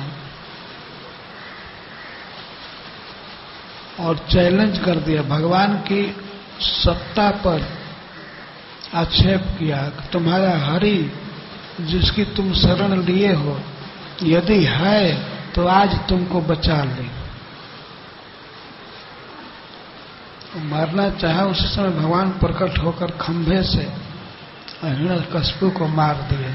और चैलेंज कर दिया, भगवान की सत्ता पर आक्षेप किया। तुम्हारा हरि जिसकी तुम शरण लिए हो, यदि है तो आज तुमको बचा ले। मारना चाहा, उसी समय भगवान प्रकट होकर खंभे से हिरण्यकशिपु को मार दिए।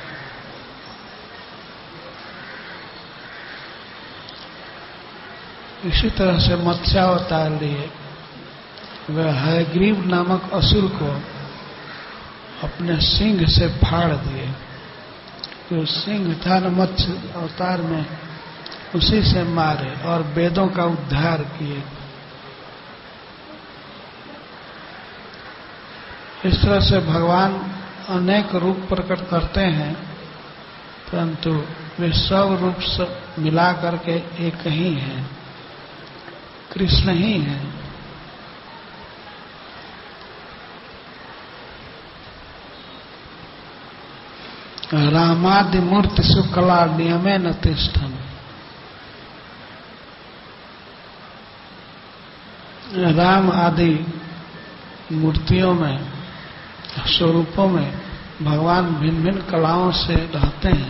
इसी तरह से मत्स्यावतार लिए, वह हयग्रीव नामक असुर को अपने सिंह से फाड़ दिए। जो सिंह था न मत्स्य अवतार में, उसी से मारे और वेदों का उद्धार किए। इस तरह से भगवान अनेक रूप प्रकट करते हैं, परंतु वे सब रूप सब मिला करके एक ही हैं, कृष्ण ही हैं। रामादि मूर्ति शुक्ला नियमे न तिष्ठन। राम आदि मूर्तियों में, स्वरूपों में भगवान भिन्न भिन्न कलाओं से रहते हैं,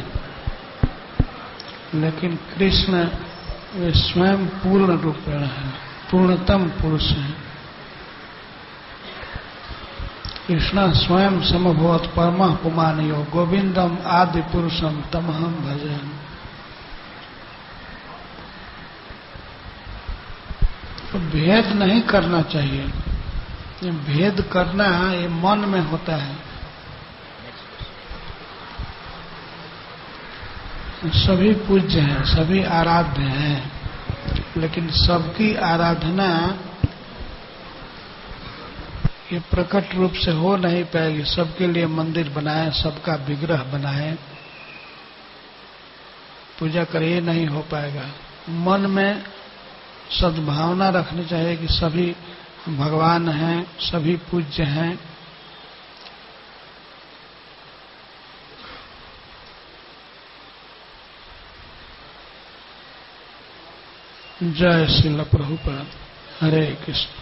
लेकिन कृष्ण वे स्वयं पूर्ण रूपेण है, पूर्णतम पुरुष है। कृष्ण स्वयं समभवत परमः पुमानयो गोविंदम आदि पुरुषम तमहम भजन। तो भेद नहीं करना चाहिए, ये भेद करना ये मन में होता है। सभी पूज्य हैं, सभी आराध्य हैं, लेकिन सबकी आराधना ये प्रकट रूप से हो नहीं पाएगी। सबके लिए मंदिर बनाए, सबका विग्रह बनाए, पूजा करे, ये नहीं हो पाएगा। मन में सद्भावना रखनी चाहिए कि सभी भगवान हैं, सभी पूज्य हैं। जय श्रील प्रभुपाद। हरे कृष्ण।